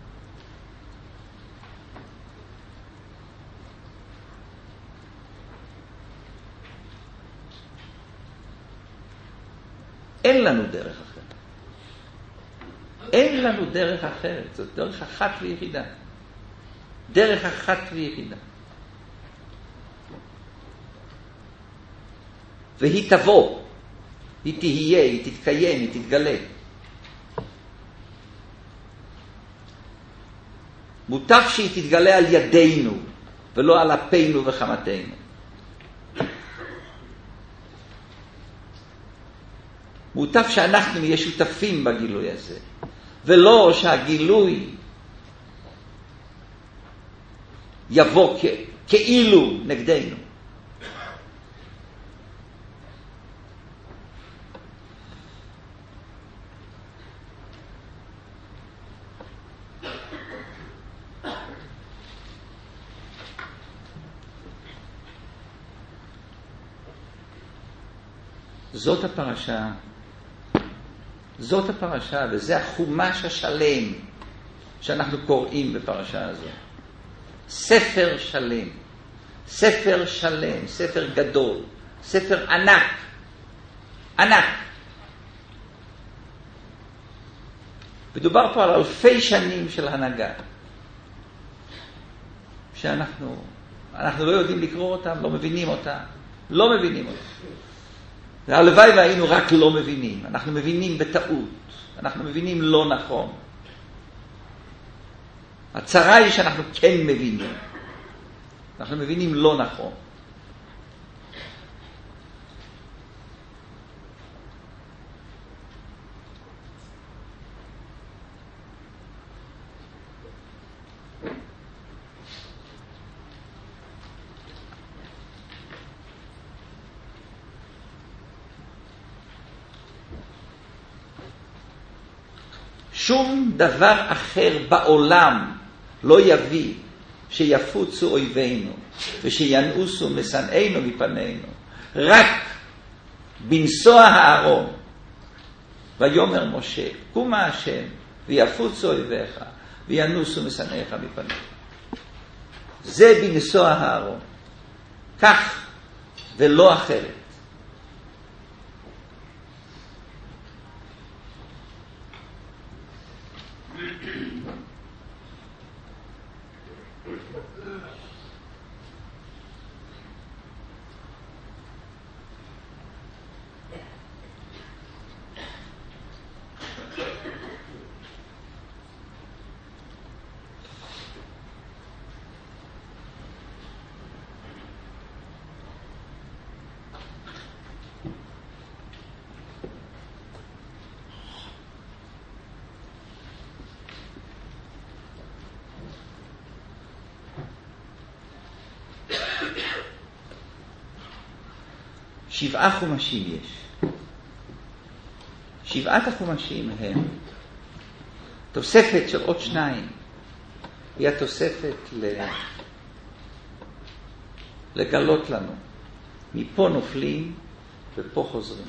אין לנו דרך אחרת. אין לנו דרך אחרת. זאת דרך אחת ויחידה. דרך אחת ויחידה. והיא תבוא. היא תהיה, היא תתקיים, היא תתגלה. מוטב שהיא תתגלה על ידינו, ולא על אפינו וחמתנו. מוטב שאנחנו נהיה שותפים בגילוי הזה, ולא שהגילוי יבוא כ- כאילו נגדנו. זאת הפרשה, זאת הפרשה, וזה החומש השלם שאנחנו קוראים בפרשה הזו. ספר שלם, ספר שלם, ספר גדול, ספר ענק, ענק. מדובר פה על אלפי שנים של הנהגה, שאנחנו אנחנו לא יודעים לקרוא אותם, לא מבינים אותם, לא מבינים אותם. והלוואי והיינו רק לא מבינים. אנחנו מבינים בטעות. אנחנו מבינים לא נכון. הצרה היא שאנחנו כן מבינים. אנחנו מבינים לא נכון. שום דבר אחר בעולם לא יביא שיפוצו אויבינו ושינעוסו משנאינו מפנינו. רק בנסוע הארון ויאמר משה, קומה השם ויפוצו אויביך וינעוסו משנאיך מפניך. זה בנסוע הארון. כך ולא אחרת. שבעה חומשים יש. שבעת החומשים הם תוספת של עוד שניים. היא התוספת ל... לגלות לנו. מפה נופלים ופה חוזרים.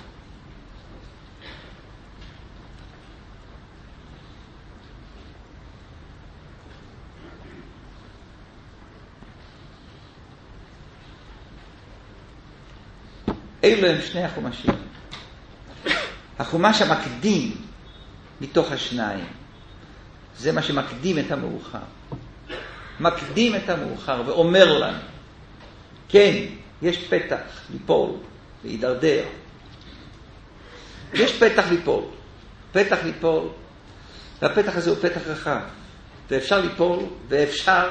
אלו הם שני החומשים. החומש המקדים מתוך השניים, זה מה שמקדים את המאוחר. מקדים את המאוחר ואומר לנו, כן, יש פתח ליפול, להידרדר. יש פתח ליפול. פתח ליפול, והפתח הזה הוא פתח רחב. ואפשר ליפול, ואפשר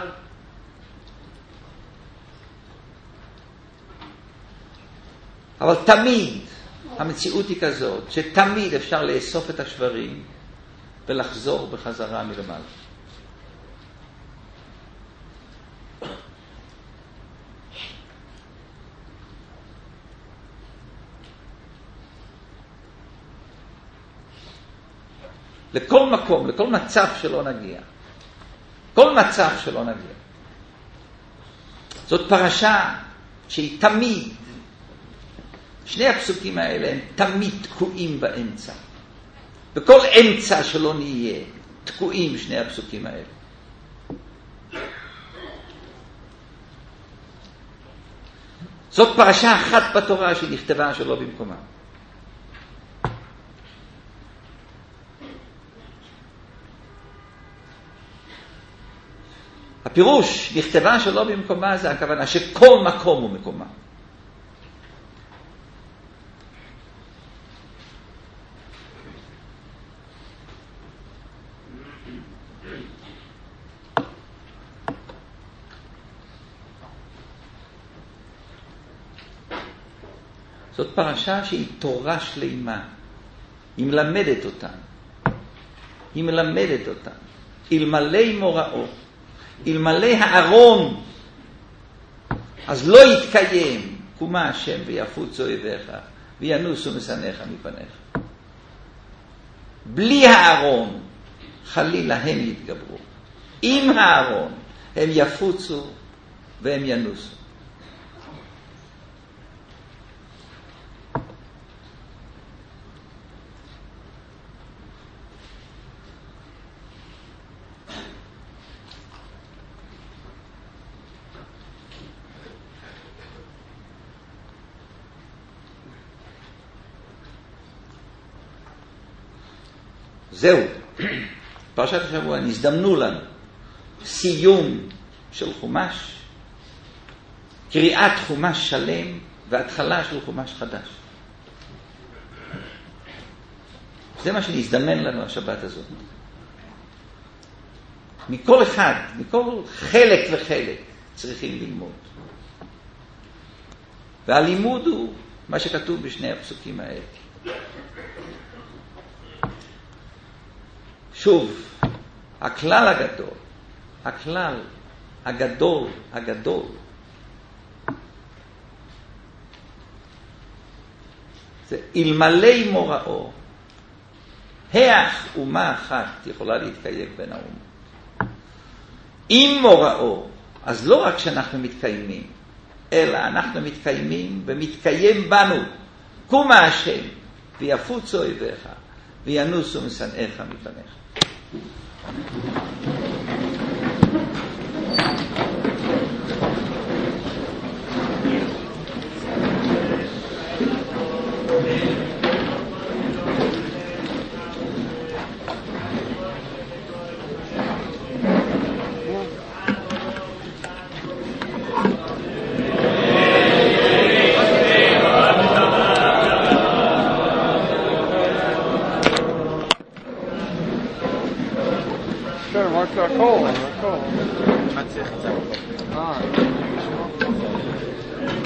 אבל תמיד המציאות היא כזאת, שתמיד אפשר לאסוף את השברים ולחזור בחזרה מלמעלה. לכל מקום, לכל מצב שלא נגיע. כל מצב שלא נגיע. זאת פרשה שהיא תמיד, שני הפסוקים האלה הם תמיד תקועים באמצע. בכל אמצע שלא נהיה, תקועים שני הפסוקים האלה. זאת פרשה אחת בתורה שנכתבה שלא במקומה. הפירוש נכתבה שלא במקומה זה הכוונה שכל מקום הוא מקומה. זאת פרשה שהיא תורה שלמה. היא מלמדת אותה. היא מלמדת אותה. אלמלא מוראו, אלמלא הארון, אז לא יתקיים קומה השם ויפוצו אויביך וינוסו משנאיך מפניך. בלי הארון חלילה הם יתגברו. עם הארון הם יפוצו והם ינוסו. זהו, פרשת השבוע, נזדמנו לנו סיום של חומש, קריאת חומש שלם והתחלה של חומש חדש. זה מה שנזדמן לנו השבת הזאת. מכל אחד, מכל חלק וחלק צריכים ללמוד. והלימוד הוא מה שכתוב בשני הפסוקים האלה. שוב, הכלל הגדול, הכלל הגדול, הגדול, זה אלמלא מוראו, היח אומה אחת יכולה להתקיים בין האומות. אם מוראו, אז לא רק שאנחנו מתקיימים, אלא אנחנו מתקיימים ומתקיים בנו. קומה השם ויפוצו אויביך וינוסו משנאיך מפניך. הכל, הכל. מה צריך קצת? אה,